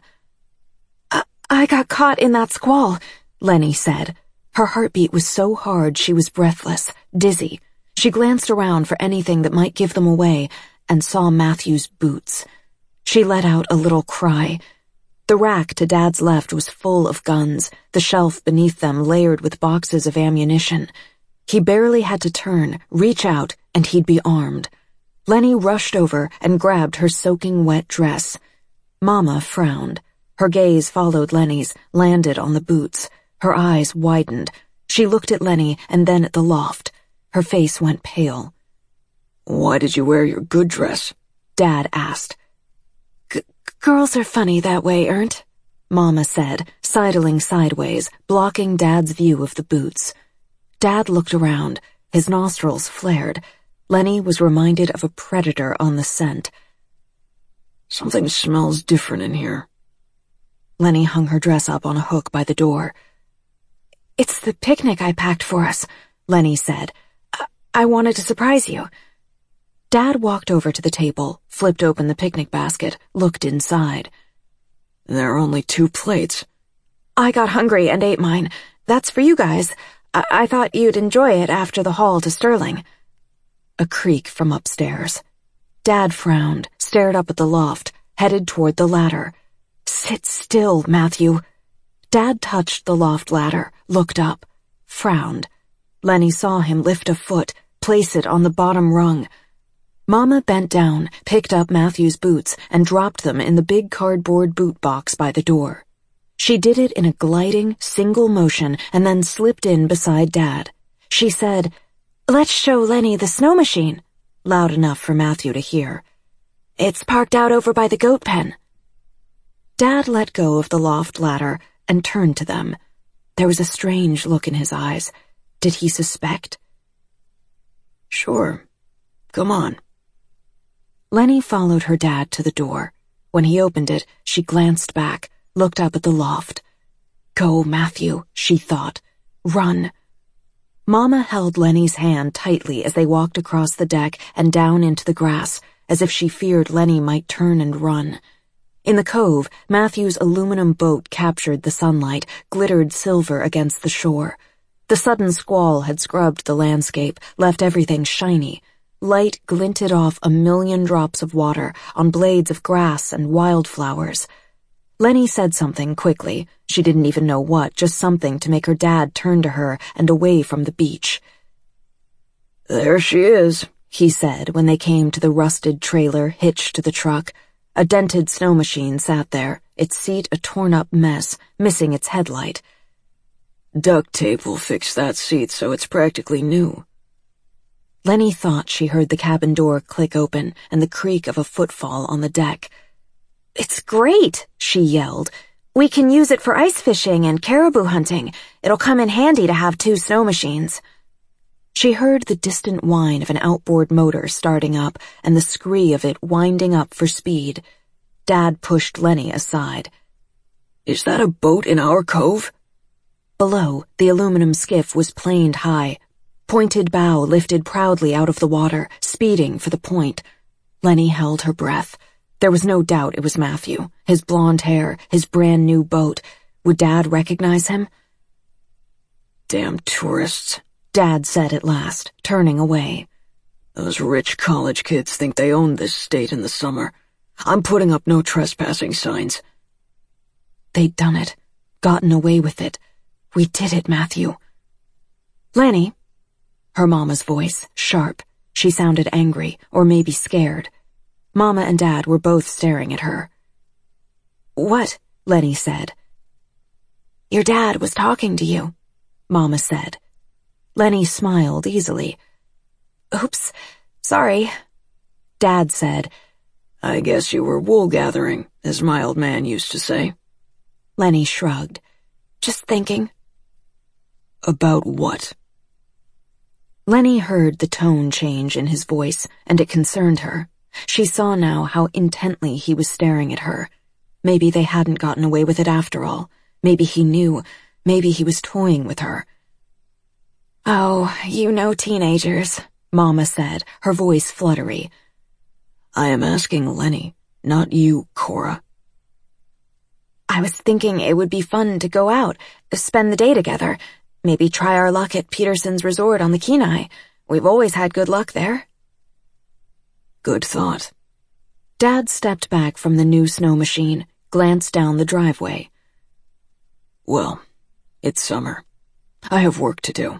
I got caught in that squall," Lenny said. Her heartbeat was so hard she was breathless, dizzy. She glanced around for anything that might give them away and saw Matthew's boots. She let out a little cry. The rack to Dad's left was full of guns, the shelf beneath them layered with boxes of ammunition. He barely had to turn, reach out, and he'd be armed. Lenny rushed over and grabbed her soaking wet dress. Mama frowned. Her gaze followed Lenny's, landed on the boots. Her eyes widened. She looked at Lenny and then at the loft. Her face went pale. "Why did you wear your good dress?" Dad asked. Girls are funny that way, Ernst," Mama said, sidling sideways, blocking Dad's view of the boots. Dad looked around. His nostrils flared. Lenny was reminded of a predator on the scent. "Something smells different in here." Lenny hung her dress up on a hook by the door. "It's the picnic I packed for us," Lenny said. I wanted to surprise you." Dad walked over to the table, flipped open the picnic basket, looked inside. "There are only 2 plates. I got hungry and ate mine. That's for you guys. I thought you'd enjoy it after the haul to Sterling." A creak from upstairs. Dad frowned, stared up at the loft, headed toward the ladder. "Sit still, Matthew." Dad touched the loft ladder, looked up, frowned. Lenny saw him lift a foot, place it on the bottom rung. Mama bent down, picked up Matthew's boots, and dropped them in the big cardboard boot box by the door. She did it in a gliding, single motion and then slipped in beside Dad. She said, "Let's show Lenny the snow machine," loud enough for Matthew to hear. "It's parked out over by the goat pen." Dad let go of the loft ladder and turned to them. There was a strange look in his eyes. Did he suspect? "Sure. Come on." Lenny followed her dad to the door. When he opened it, she glanced back, looked up at the loft. Go, Matthew, she thought. Run. Mama held Lenny's hand tightly as they walked across the deck and down into the grass. as if she feared Lenny might turn and run. In the cove, Matthew's aluminum boat captured the sunlight, glittered silver against the shore. The sudden squall had scrubbed the landscape, left everything shiny. Light glinted off 1,000,000 drops of water on blades of grass and wildflowers. Lenny said something quickly. She didn't even know what, just something to make her dad turn to her and away from the beach. "There she is," he said when they came to the rusted trailer hitched to the truck. A dented snow machine sat there, its seat a torn-up mess, missing its headlight. "Duct tape will fix that seat so it's practically new." Lenny thought she heard the cabin door click open and the creak of a footfall on the deck. "It's great," she yelled. "We can use it for ice fishing and caribou hunting. It'll come in handy to have 2 snow machines." She heard the distant whine of an outboard motor starting up and the scree of it winding up for speed. Dad pushed Lenny aside. "Is that a boat in our cove?" Below, the aluminum skiff was planed high. Pointed bow lifted proudly out of the water, speeding for the point. Lenny held her breath. There was no doubt it was Matthew, his blonde hair, his brand-new boat. Would Dad recognize him? "Damn tourists," Dad said at last, turning away. "Those rich college kids think they own this state in the summer. I'm putting up no trespassing signs." They'd done it. Gotten away with it. We did it, Matthew. "Lenny." Her mama's voice, sharp. She sounded angry, or maybe scared. Mama and Dad were both staring at her. "What?" Lenny said. "Your dad was talking to you," Mama said. Lenny smiled easily. "Oops, sorry." Dad said, "I guess you were wool gathering, as my old man used to say." Lenny shrugged. "Just thinking." "About what?" Lenny heard the tone change in his voice, and it concerned her. She saw now how intently he was staring at her. Maybe they hadn't gotten away with it after all. Maybe he knew. Maybe he was toying with her. "Oh, you know teenagers," Mama said, her voice fluttery. "I am asking Lenny, not you, Cora." "I was thinking it would be fun to go out, spend the day together. Maybe try our luck at Peterson's Resort on the Kenai. We've always had good luck there." "Good thought." Dad stepped back from the new snow machine, glanced down the driveway. "Well, it's summer. I have work to do."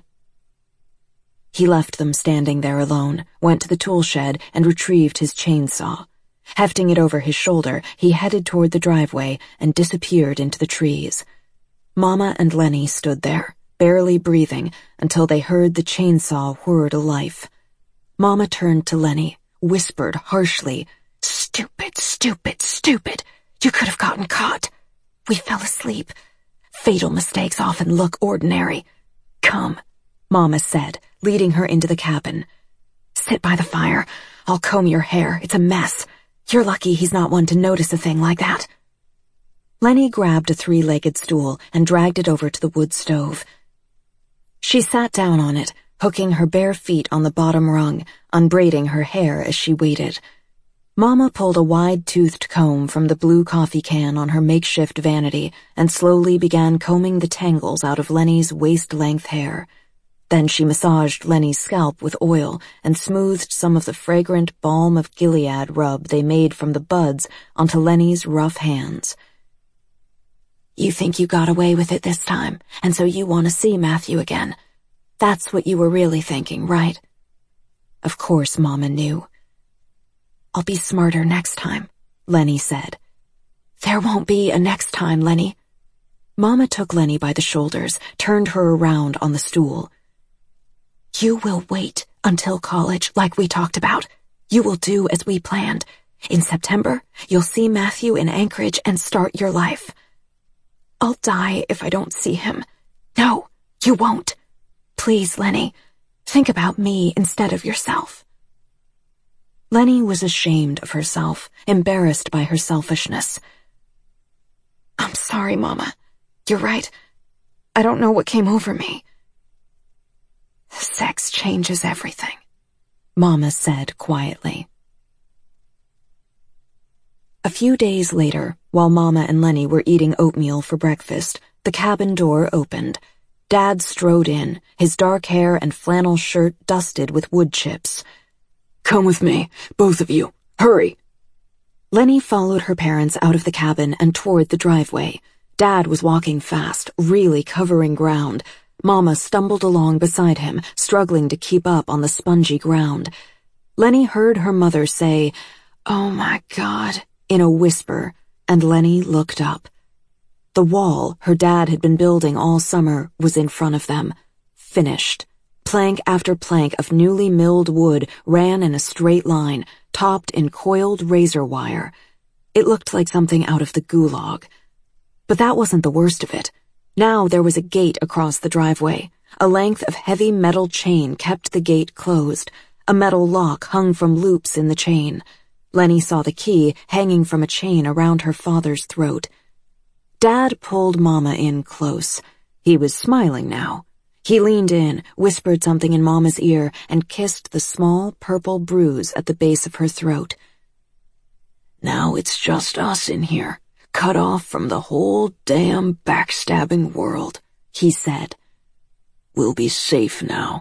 He left them standing there alone, went to the tool shed and retrieved his chainsaw. Hefting it over his shoulder, he headed toward the driveway and disappeared into the trees. Mama and Lenny stood there, barely breathing, until they heard the chainsaw whir to life. Mama turned to Lenny, whispered harshly, "Stupid, stupid, stupid. You could have gotten caught. We fell asleep. Fatal mistakes often look ordinary. Come," Mama said, leading her into the cabin. "Sit by the fire. I'll comb your hair. It's a mess. You're lucky he's not one to notice a thing like that." Lenny grabbed a 3-legged stool and dragged it over to the wood stove. She sat down on it, hooking her bare feet on the bottom rung, unbraiding her hair as she waited. Mama pulled a wide-toothed comb from the blue coffee can on her makeshift vanity and slowly began combing the tangles out of Lenny's waist-length hair. Then she massaged Lenny's scalp with oil and smoothed some of the fragrant balm of Gilead rub they made from the buds onto Lenny's rough hands. "You think you got away with it this time, and so you want to see Matthew again. That's what you were really thinking, right?" Of course Mama knew. "I'll be smarter next time," Lenny said. "There won't be a next time, Lenny." Mama took Lenny by the shoulders, turned her around on the stool. "You will wait until college, like we talked about. You will do as we planned. In September, you'll see Matthew in Anchorage and start your life." "I'll die if I don't see him." "No, you won't. Please, Lenny, think about me instead of yourself." Lenny was ashamed of herself, embarrassed by her selfishness. "I'm sorry, Mama. You're right. I don't know what came over me." "Sex changes everything," Mama said quietly. A few days later, while Mama and Lenny were eating oatmeal for breakfast, the cabin door opened. Dad strode in, his dark hair and flannel shirt dusted with wood chips. "Come with me, both of you. Hurry!" Lenny followed her parents out of the cabin and toward the driveway. Dad was walking fast, really covering ground. Mama stumbled along beside him, struggling to keep up on the spongy ground. Lenny heard her mother say, "Oh my God," in a whisper, and Lenny looked up. The wall her dad had been building all summer was in front of them, finished. Plank after plank of newly milled wood ran in a straight line, topped in coiled razor wire. It looked like something out of the Gulag. But that wasn't the worst of it. Now there was a gate across the driveway. A length of heavy metal chain kept the gate closed. A metal lock hung from loops in the chain. Lenny saw the key hanging from a chain around her father's throat. Dad pulled Mama in close. He was smiling now. He leaned in, whispered something in Mama's ear, and kissed the small purple bruise at the base of her throat. "Now it's just us in here, cut off from the whole damn backstabbing world," he said. "We'll be safe now."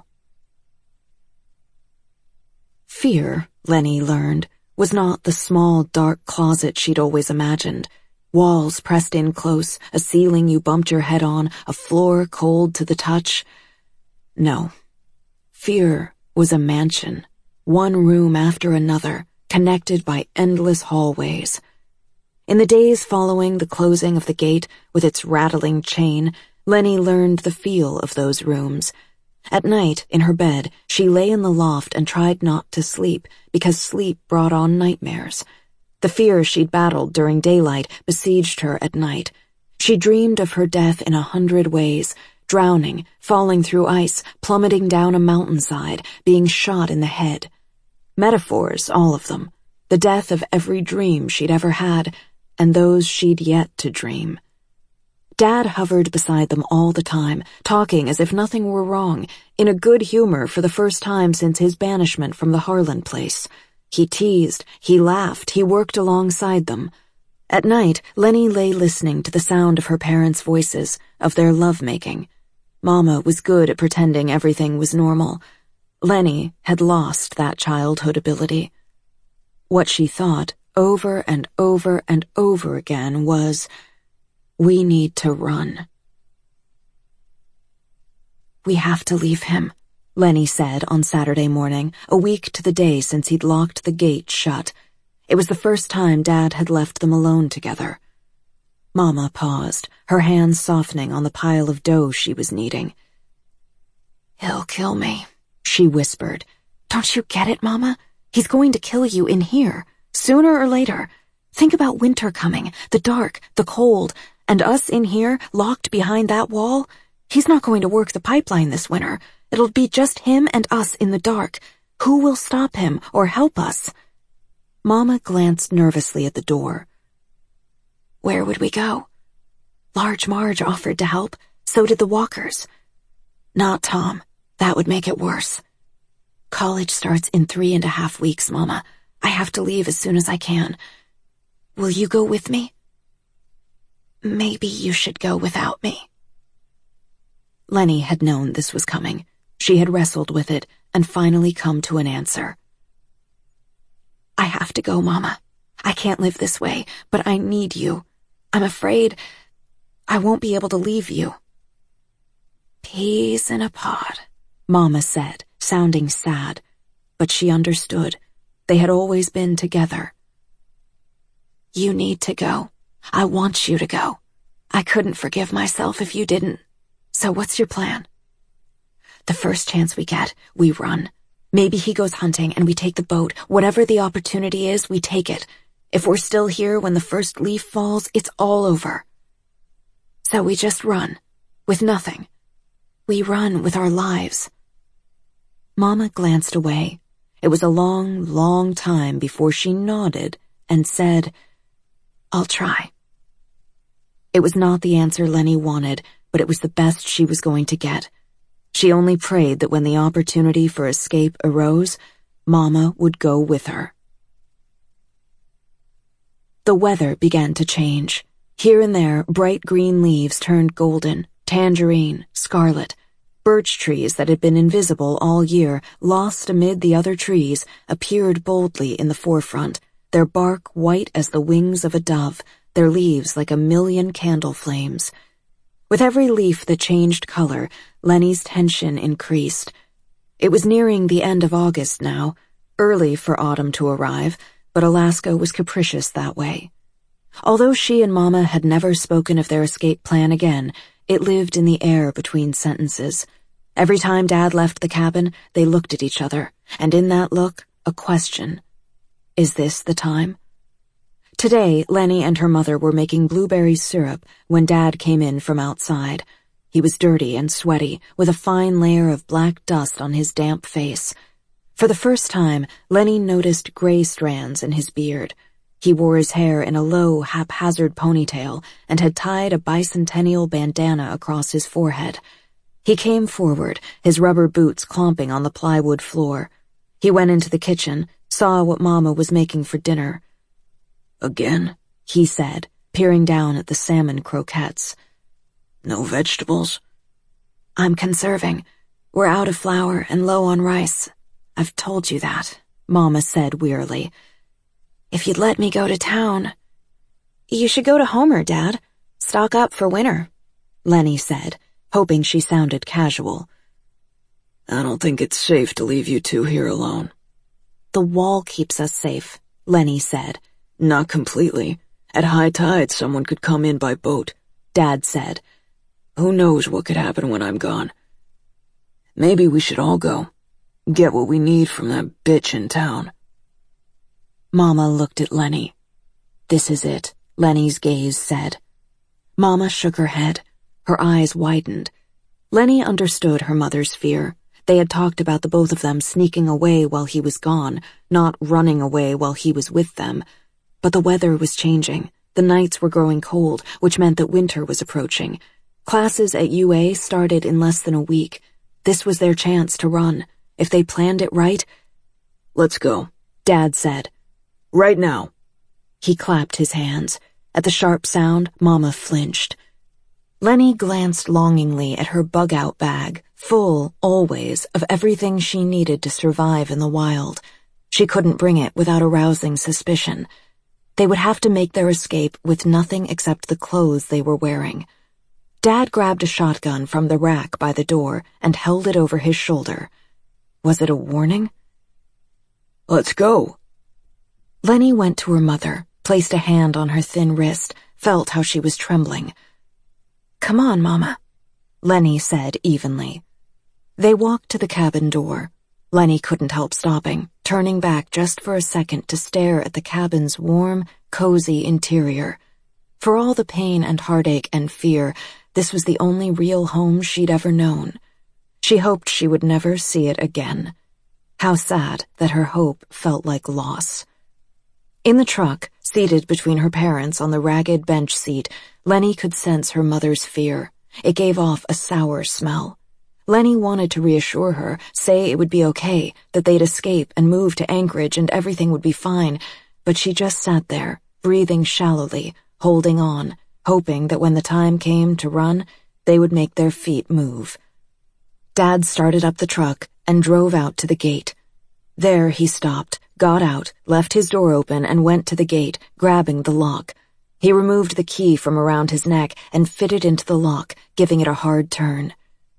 Fear, Lenny learned, was not the small, dark closet she'd always imagined. Walls pressed in close, a ceiling you bumped your head on, a floor cold to the touch. No. Fear was a mansion, one room after another, connected by endless hallways. In the days following the closing of the gate, with its rattling chain, Lenny learned the feel of those rooms. At night, in her bed, she lay in the loft and tried not to sleep, because sleep brought on nightmares. The fears she'd battled during daylight besieged her at night. She dreamed of her death in 100 ways, drowning, falling through ice, plummeting down a mountainside, being shot in the head. Metaphors, all of them. The death of every dream she'd ever had, and those she'd yet to dream. Dad hovered beside them all the time, talking as if nothing were wrong, in a good humor for the first time since his banishment from the Harlan place. He teased, he laughed, he worked alongside them. At night, Lenny lay listening to the sound of her parents' voices, of their lovemaking. Mama was good at pretending everything was normal. Lenny had lost that childhood ability. What she thought, over and over and over again, was, "We need to run." "We have to leave him," Lenny said on Saturday morning, a week to the day since he'd locked the gate shut. It was the first time Dad had left them alone together. Mama paused, her hands softening on the pile of dough she was kneading. "He'll kill me," she whispered. "Don't you get it, Mama? He's going to kill you in here, sooner or later. Think about winter coming, the dark, the cold, and us in here, locked behind that wall. He's not going to work the pipeline this winter. It'll be just him and us in the dark. Who will stop him or help us?" Mama glanced nervously at the door. "Where would we go?" Large Marge offered to help. So did the Walkers. "Not Tom. That would make it worse." "College starts in 3.5 weeks, Mama. I have to leave as soon as I can. Will you go with me?" "Maybe you should go without me." Lenny had known this was coming. She had wrestled with it and finally come to an answer. "I have to go, Mama. I can't live this way, but I need you. I'm afraid I won't be able to leave you." "Peas in a pod," Mama said, sounding sad, but she understood. They had always been together. "You need to go. I want you to go. I couldn't forgive myself if you didn't. So what's your plan?" "The first chance we get, we run. Maybe he goes hunting and we take the boat. Whatever the opportunity is, we take it. If we're still here when the first leaf falls, it's all over." "So we just run, with nothing. We run with our lives." Mama glanced away. It was a long, long time before she nodded and said, "I'll try." It was not the answer Lenny wanted, but it was the best she was going to get. She only prayed that when the opportunity for escape arose, Mama would go with her. The weather began to change. Here and there, bright green leaves turned golden, tangerine, scarlet. Birch trees that had been invisible all year, lost amid the other trees, appeared boldly in the forefront, their bark white as the wings of a dove, their leaves like a million candle flames. With every leaf that changed color, Lenny's tension increased. It was nearing the end of August now, early for autumn to arrive, but Alaska was capricious that way. Although she and Mama had never spoken of their escape plan again, it lived in the air between sentences. Every time Dad left the cabin, they looked at each other, and in that look, a question. Is this the time? Today, Lenny and her mother were making blueberry syrup when Dad came in from outside. He was dirty and sweaty, with a fine layer of black dust on his damp face. For the first time, Lenny noticed gray strands in his beard. He wore his hair in a low, haphazard ponytail and had tied a bicentennial bandana across his forehead. He came forward, his rubber boots clomping on the plywood floor. He went into the kitchen, saw what Mama was making for dinner. Again? He said, peering down at the salmon croquettes. No vegetables? I'm conserving. We're out of flour and low on rice. I've told you that, Mama said wearily. If you'd let me go to town. You should go to Homer, Dad. Stock up for winter, Lenny said, hoping she sounded casual. I don't think it's safe to leave you two here alone. The wall keeps us safe, Lenny said. Not completely. At high tide, someone could come in by boat, Dad said. Who knows what could happen when I'm gone? Maybe we should all go. Get what we need from that bitch in town. Mama looked at Lenny. This is it, Lenny's gaze said. Mama shook her head. Her eyes widened. Lenny understood her mother's fear. They had talked about the both of them sneaking away while he was gone, not running away while he was with them. But the weather was changing. The nights were growing cold, which meant that winter was approaching. Classes at UA started in less than a week. This was their chance to run. If they planned it right... Let's go, Dad said. Right now. He clapped his hands. At the sharp sound, Mama flinched. Lenny glanced longingly at her bug-out bag, full, always, of everything she needed to survive in the wild. She couldn't bring it without arousing suspicion. They would have to make their escape with nothing except the clothes they were wearing. Dad grabbed a shotgun from the rack by the door and held it over his shoulder. Was it a warning? Let's go. Lenny went to her mother, placed a hand on her thin wrist, felt how she was trembling. Come on, Mama, Lenny said evenly. They walked to the cabin door. Lenny couldn't help stopping, turning back just for a second to stare at the cabin's warm, cozy interior. For all the pain and heartache and fear, this was the only real home she'd ever known. She hoped she would never see it again. How sad that her hope felt like loss. In the truck, seated between her parents on the ragged bench seat, Lenny could sense her mother's fear. It gave off a sour smell. Lenny wanted to reassure her, say it would be okay, that they'd escape and move to Anchorage and everything would be fine, but she just sat there, breathing shallowly, holding on, hoping that when the time came to run, they would make their feet move. Dad started up the truck and drove out to the gate. There he stopped, got out, left his door open and went to the gate, grabbing the lock. He removed the key from around his neck and fitted into the lock, giving it a hard turn.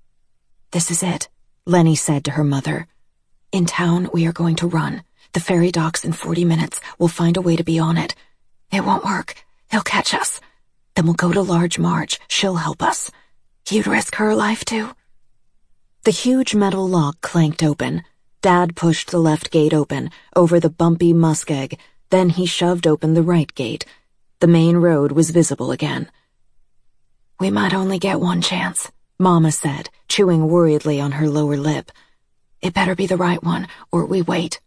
This is it, Lenny said to her mother. In town, we are going to run. The ferry docks in 40 minutes. We'll find a way to be on it. It won't work. He'll catch us. Then we'll go to Large Marge. She'll help us. You'd risk her life, too? The huge metal lock clanked open. Dad pushed the left gate open, over the bumpy muskeg. Then he shoved open the right gate. The main road was visible again. We might only get one chance, Mama said, chewing worriedly on her lower lip. It better be the right one, or we wait.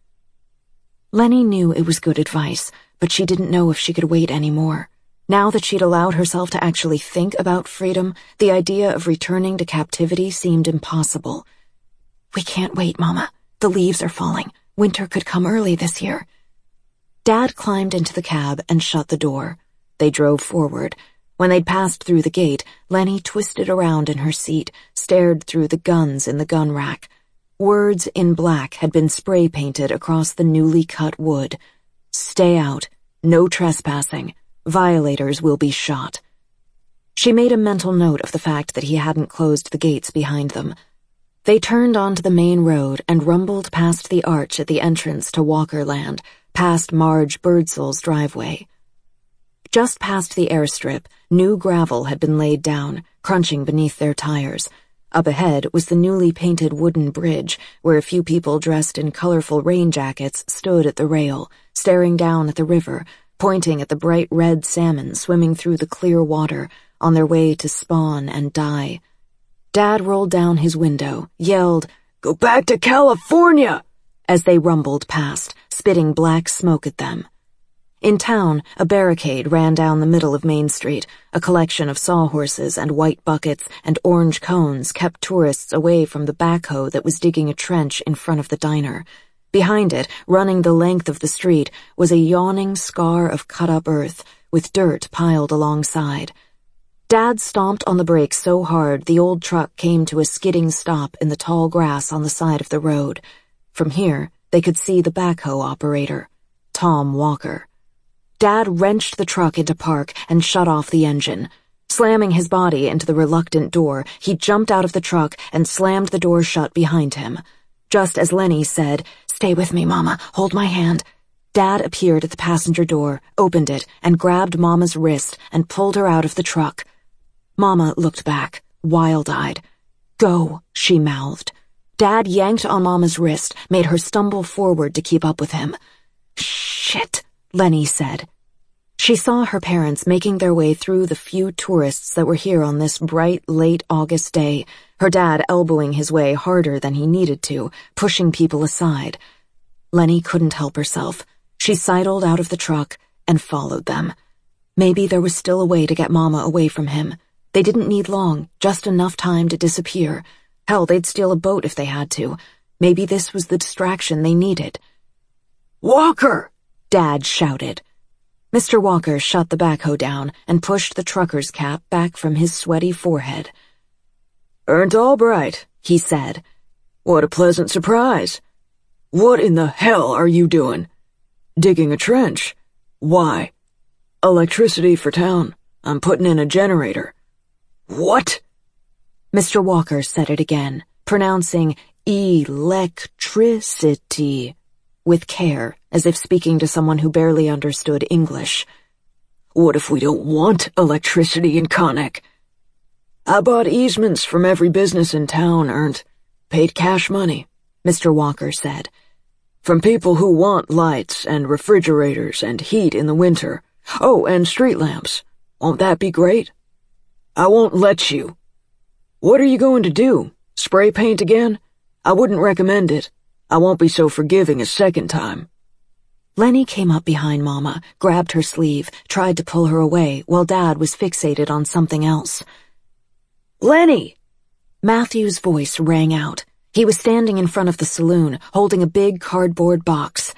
Lenny knew it was good advice, but she didn't know if she could wait anymore. Now that she'd allowed herself to actually think about freedom, the idea of returning to captivity seemed impossible. We can't wait, Mama. The leaves are falling. Winter could come early this year. Dad climbed into the cab and shut the door. They drove forward. When they'd passed through the gate, Lenny twisted around in her seat, stared through the guns in the gun rack. Words in black had been spray painted across the newly cut wood. Stay out. No trespassing. Violators will be shot. She made a mental note of the fact that he hadn't closed the gates behind them. They turned onto the main road and rumbled past the arch at the entrance to Walkerland, past Marge Birdsall's driveway. Just past the airstrip, new gravel had been laid down, crunching beneath their tires. Up ahead was the newly painted wooden bridge, where a few people dressed in colorful rain jackets stood at the rail, staring down at the river, pointing at the bright red salmon swimming through the clear water, on their way to spawn and die. Dad rolled down his window, yelled, "Go back to California!" as they rumbled past, spitting black smoke at them. In town, a barricade ran down the middle of Main Street. A collection of sawhorses and white buckets and orange cones kept tourists away from the backhoe that was digging a trench in front of the diner. Behind it, running the length of the street, was a yawning scar of cut-up earth, with dirt piled alongside. Dad stomped on the brakes so hard the old truck came to a skidding stop in the tall grass on the side of the road. From here, they could see the backhoe operator, Tom Walker. Dad wrenched the truck into park and shut off the engine. Slamming his body into the reluctant door, he jumped out of the truck and slammed the door shut behind him. Just as Lenny said, "Stay with me, Mama, hold my hand," Dad appeared at the passenger door, opened it, and grabbed Mama's wrist and pulled her out of the truck. Mama looked back, wild-eyed. "Go," she mouthed. Dad yanked on Mama's wrist, made her stumble forward to keep up with him. "Shit," Lenny said. She saw her parents making their way through the few tourists that were here on this bright, late August day, her dad elbowing his way harder than he needed to, pushing people aside. Lenny couldn't help herself. She sidled out of the truck and followed them. Maybe there was still a way to get Mama away from him. They didn't need long, just enough time to disappear. Hell, they'd steal a boat if they had to. Maybe this was the distraction they needed. "Walker!" Dad shouted. Mr. Walker shut the backhoe down and pushed the trucker's cap back from his sweaty forehead. "Ernst Albright," he said. "What a pleasant surprise. What in the hell are you doing? Digging a trench? Why?" "Electricity for town. I'm putting in a generator." "What?" Mr. Walker said it again, pronouncing electricity with care, as if speaking to someone who barely understood English. "What if we don't want electricity in Conic?" "I bought easements from every business in town, Ernst. Paid cash money," Mr. Walker said. "From people who want lights and refrigerators and heat in the winter. Oh, and street lamps. Won't that be great?" "I won't let you." "What are you going to do? Spray paint again? I wouldn't recommend it. I won't be so forgiving a second time." Lenny came up behind Mama, grabbed her sleeve, tried to pull her away while Dad was fixated on something else. "Lenny!" Matthew's voice rang out. He was standing in front of the saloon, holding a big cardboard box.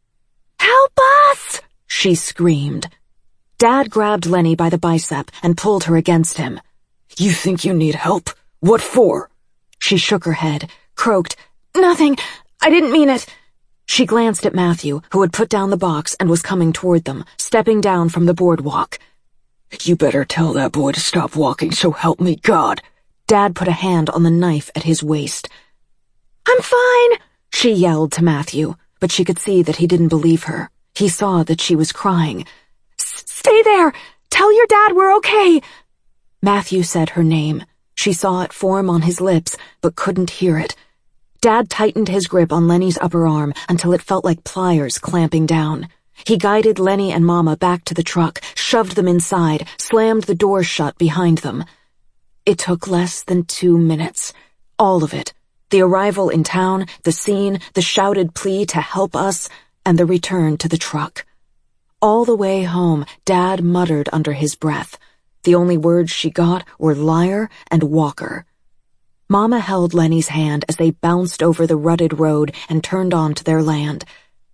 "Help us!" she screamed. Dad grabbed Lenny by the bicep and pulled her against him. "You think you need help? What for?" She shook her head, croaked, "Nothing. I didn't mean it." She glanced at Matthew, who had put down the box and was coming toward them, stepping down from the boardwalk. "You better tell that boy to stop walking, so help me God." Dad put a hand on the knife at his waist. "I'm fine," she yelled to Matthew, but she could see that he didn't believe her. He saw that she was crying. "Stay there! Tell your dad we're okay!" Matthew said her name. She saw it form on his lips, but couldn't hear it. Dad tightened his grip on Lenny's upper arm until it felt like pliers clamping down. He guided Lenny and Mama back to the truck, shoved them inside, slammed the door shut behind them. It took less than 2 minutes. All of it. The arrival in town, the scene, the shouted plea to help us, and the return to the truck. All the way home, Dad muttered under his breath. The only words she got were liar and Walker. Mama held Lenny's hand as they bounced over the rutted road and turned onto their land.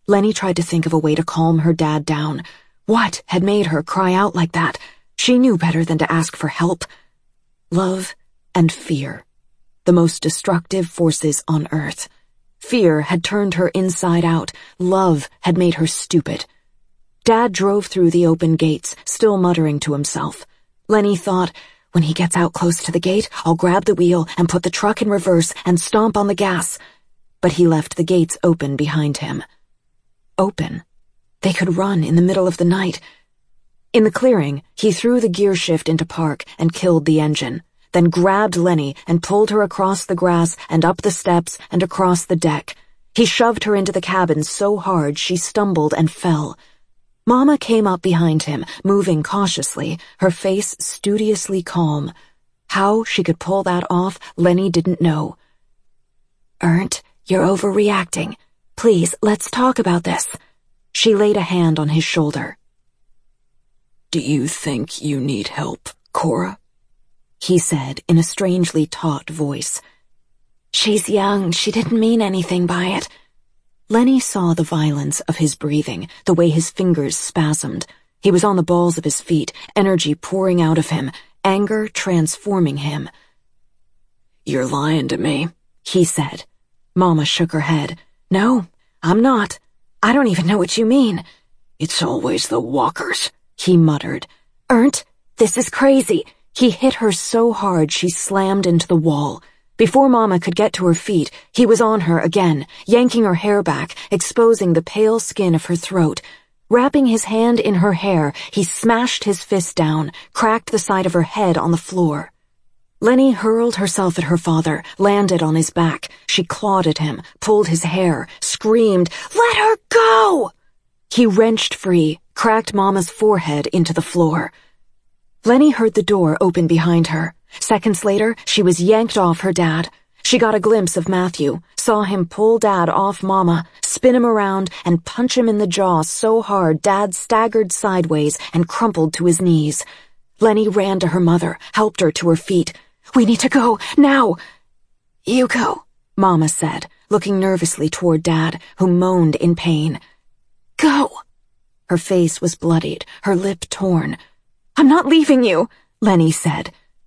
Lenny tried to think of a way to calm her dad down. What had made her cry out like that? She knew better than to ask for help. Love and fear, the most destructive forces on Earth. Fear had turned her inside out. Love had made her stupid. Dad drove through the open gates, still muttering to himself. Lenny thought, when he gets out close to the gate, I'll grab the wheel and put the truck in reverse and stomp on the gas. But he left the gates open behind him. Open. They could run in the middle of the night. In the clearing, he threw the gear shift into park and killed the engine, then grabbed Lenny and pulled her across the grass and up the steps and across the deck. He shoved her into the cabin so hard she stumbled and fell. Mama came up behind him, moving cautiously, her face studiously calm. How she could pull that off, Lenny didn't know. "Ernst, you're overreacting. Please, let's talk about this." She laid a hand on his shoulder. "Do you think you need help, Cora?" he said in a strangely taut voice. "She's young. She didn't mean anything by it." Lenny saw the violence of his breathing, the way his fingers spasmed. He was on the balls of his feet, energy pouring out of him, anger transforming him. "You're lying to me," he said. Mama shook her head. "No, I'm not. I don't even know what you mean." "It's always the walkers," he muttered. "Ernst, this is crazy." He hit her so hard she slammed into the wall. Before Mama could get to her feet, he was on her again, yanking her hair back, exposing the pale skin of her throat. Wrapping his hand in her hair, he smashed his fist down, cracked the side of her head on the floor. Lenny hurled herself at her father, landed on his back. She clawed at him, pulled his hair, screamed, "Let her go!" He wrenched free, cracked Mama's forehead into the floor. Lenny heard the door open behind her. Seconds later, she was yanked off her dad. She got a glimpse of Matthew, saw him pull Dad off Mama, spin him around, and punch him in the jaw so hard Dad staggered sideways and crumpled to his knees. Lenny ran to her mother, helped her to her feet. "We need to go, now!" "You go," Mama said, looking nervously toward Dad, who moaned in pain. "Go." Her face was bloodied, her lip torn. "I'm not leaving you," Lenny said.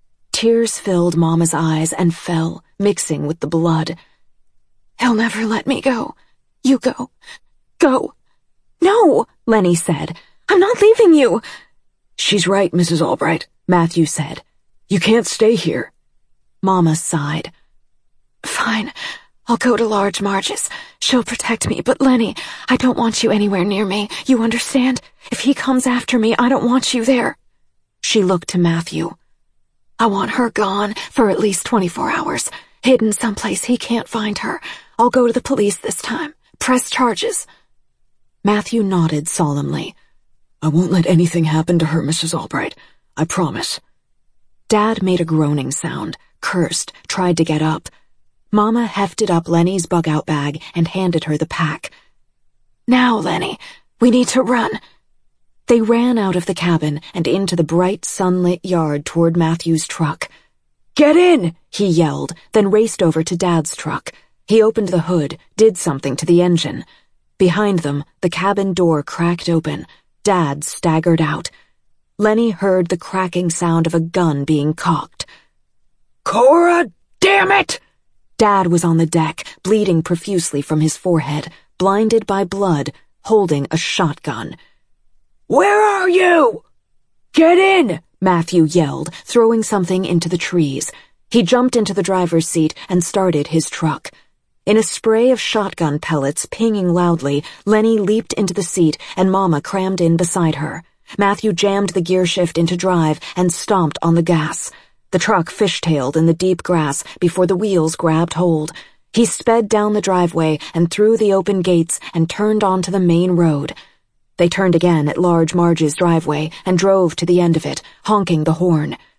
Tears filled Mama's eyes and fell, mixing with the blood. "He'll never let me go. You go. Go." "No," Lenny said. "I'm not leaving you." "She's right, Mrs. Albright," Matthew said. "You can't stay here." Mama sighed. "Fine. I'll go to Large Marges. She'll protect me, but Lenny, I don't want you anywhere near me. You understand? If he comes after me, I don't want you there." She looked to Matthew. "I want her gone for at least 24 hours, hidden someplace he can't find her. I'll go to the police this time. Press charges." Matthew nodded solemnly. "I won't let anything happen to her, Mrs. Albright. I promise." Dad made a groaning sound, cursed, tried to get up. Mama hefted up Lenny's bug-out bag and handed her the pack. "Now, Lenny, we need to run." They ran out of the cabin and into the bright, sunlit yard toward Matthew's truck. "Get in!" he yelled, then raced over to Dad's truck. He opened the hood, did something to the engine. Behind them, the cabin door cracked open. Dad staggered out. Lenny heard the cracking sound of a gun being cocked. "Cora, damn it!" Dad was on the deck, bleeding profusely from his forehead, blinded by blood, holding a shotgun. "Where are you?" "Get in!" Matthew yelled, throwing something into the trees. He jumped into the driver's seat and started his truck. In a spray of shotgun pellets pinging loudly, Lenny leaped into the seat and Mama crammed in beside her. Matthew jammed the gear shift into drive and stomped on the gas. The truck fishtailed in the deep grass before the wheels grabbed hold. He sped down the driveway and through the open gates and turned onto the main road. They turned again at Large Marge's driveway and drove to the end of it, honking the horn.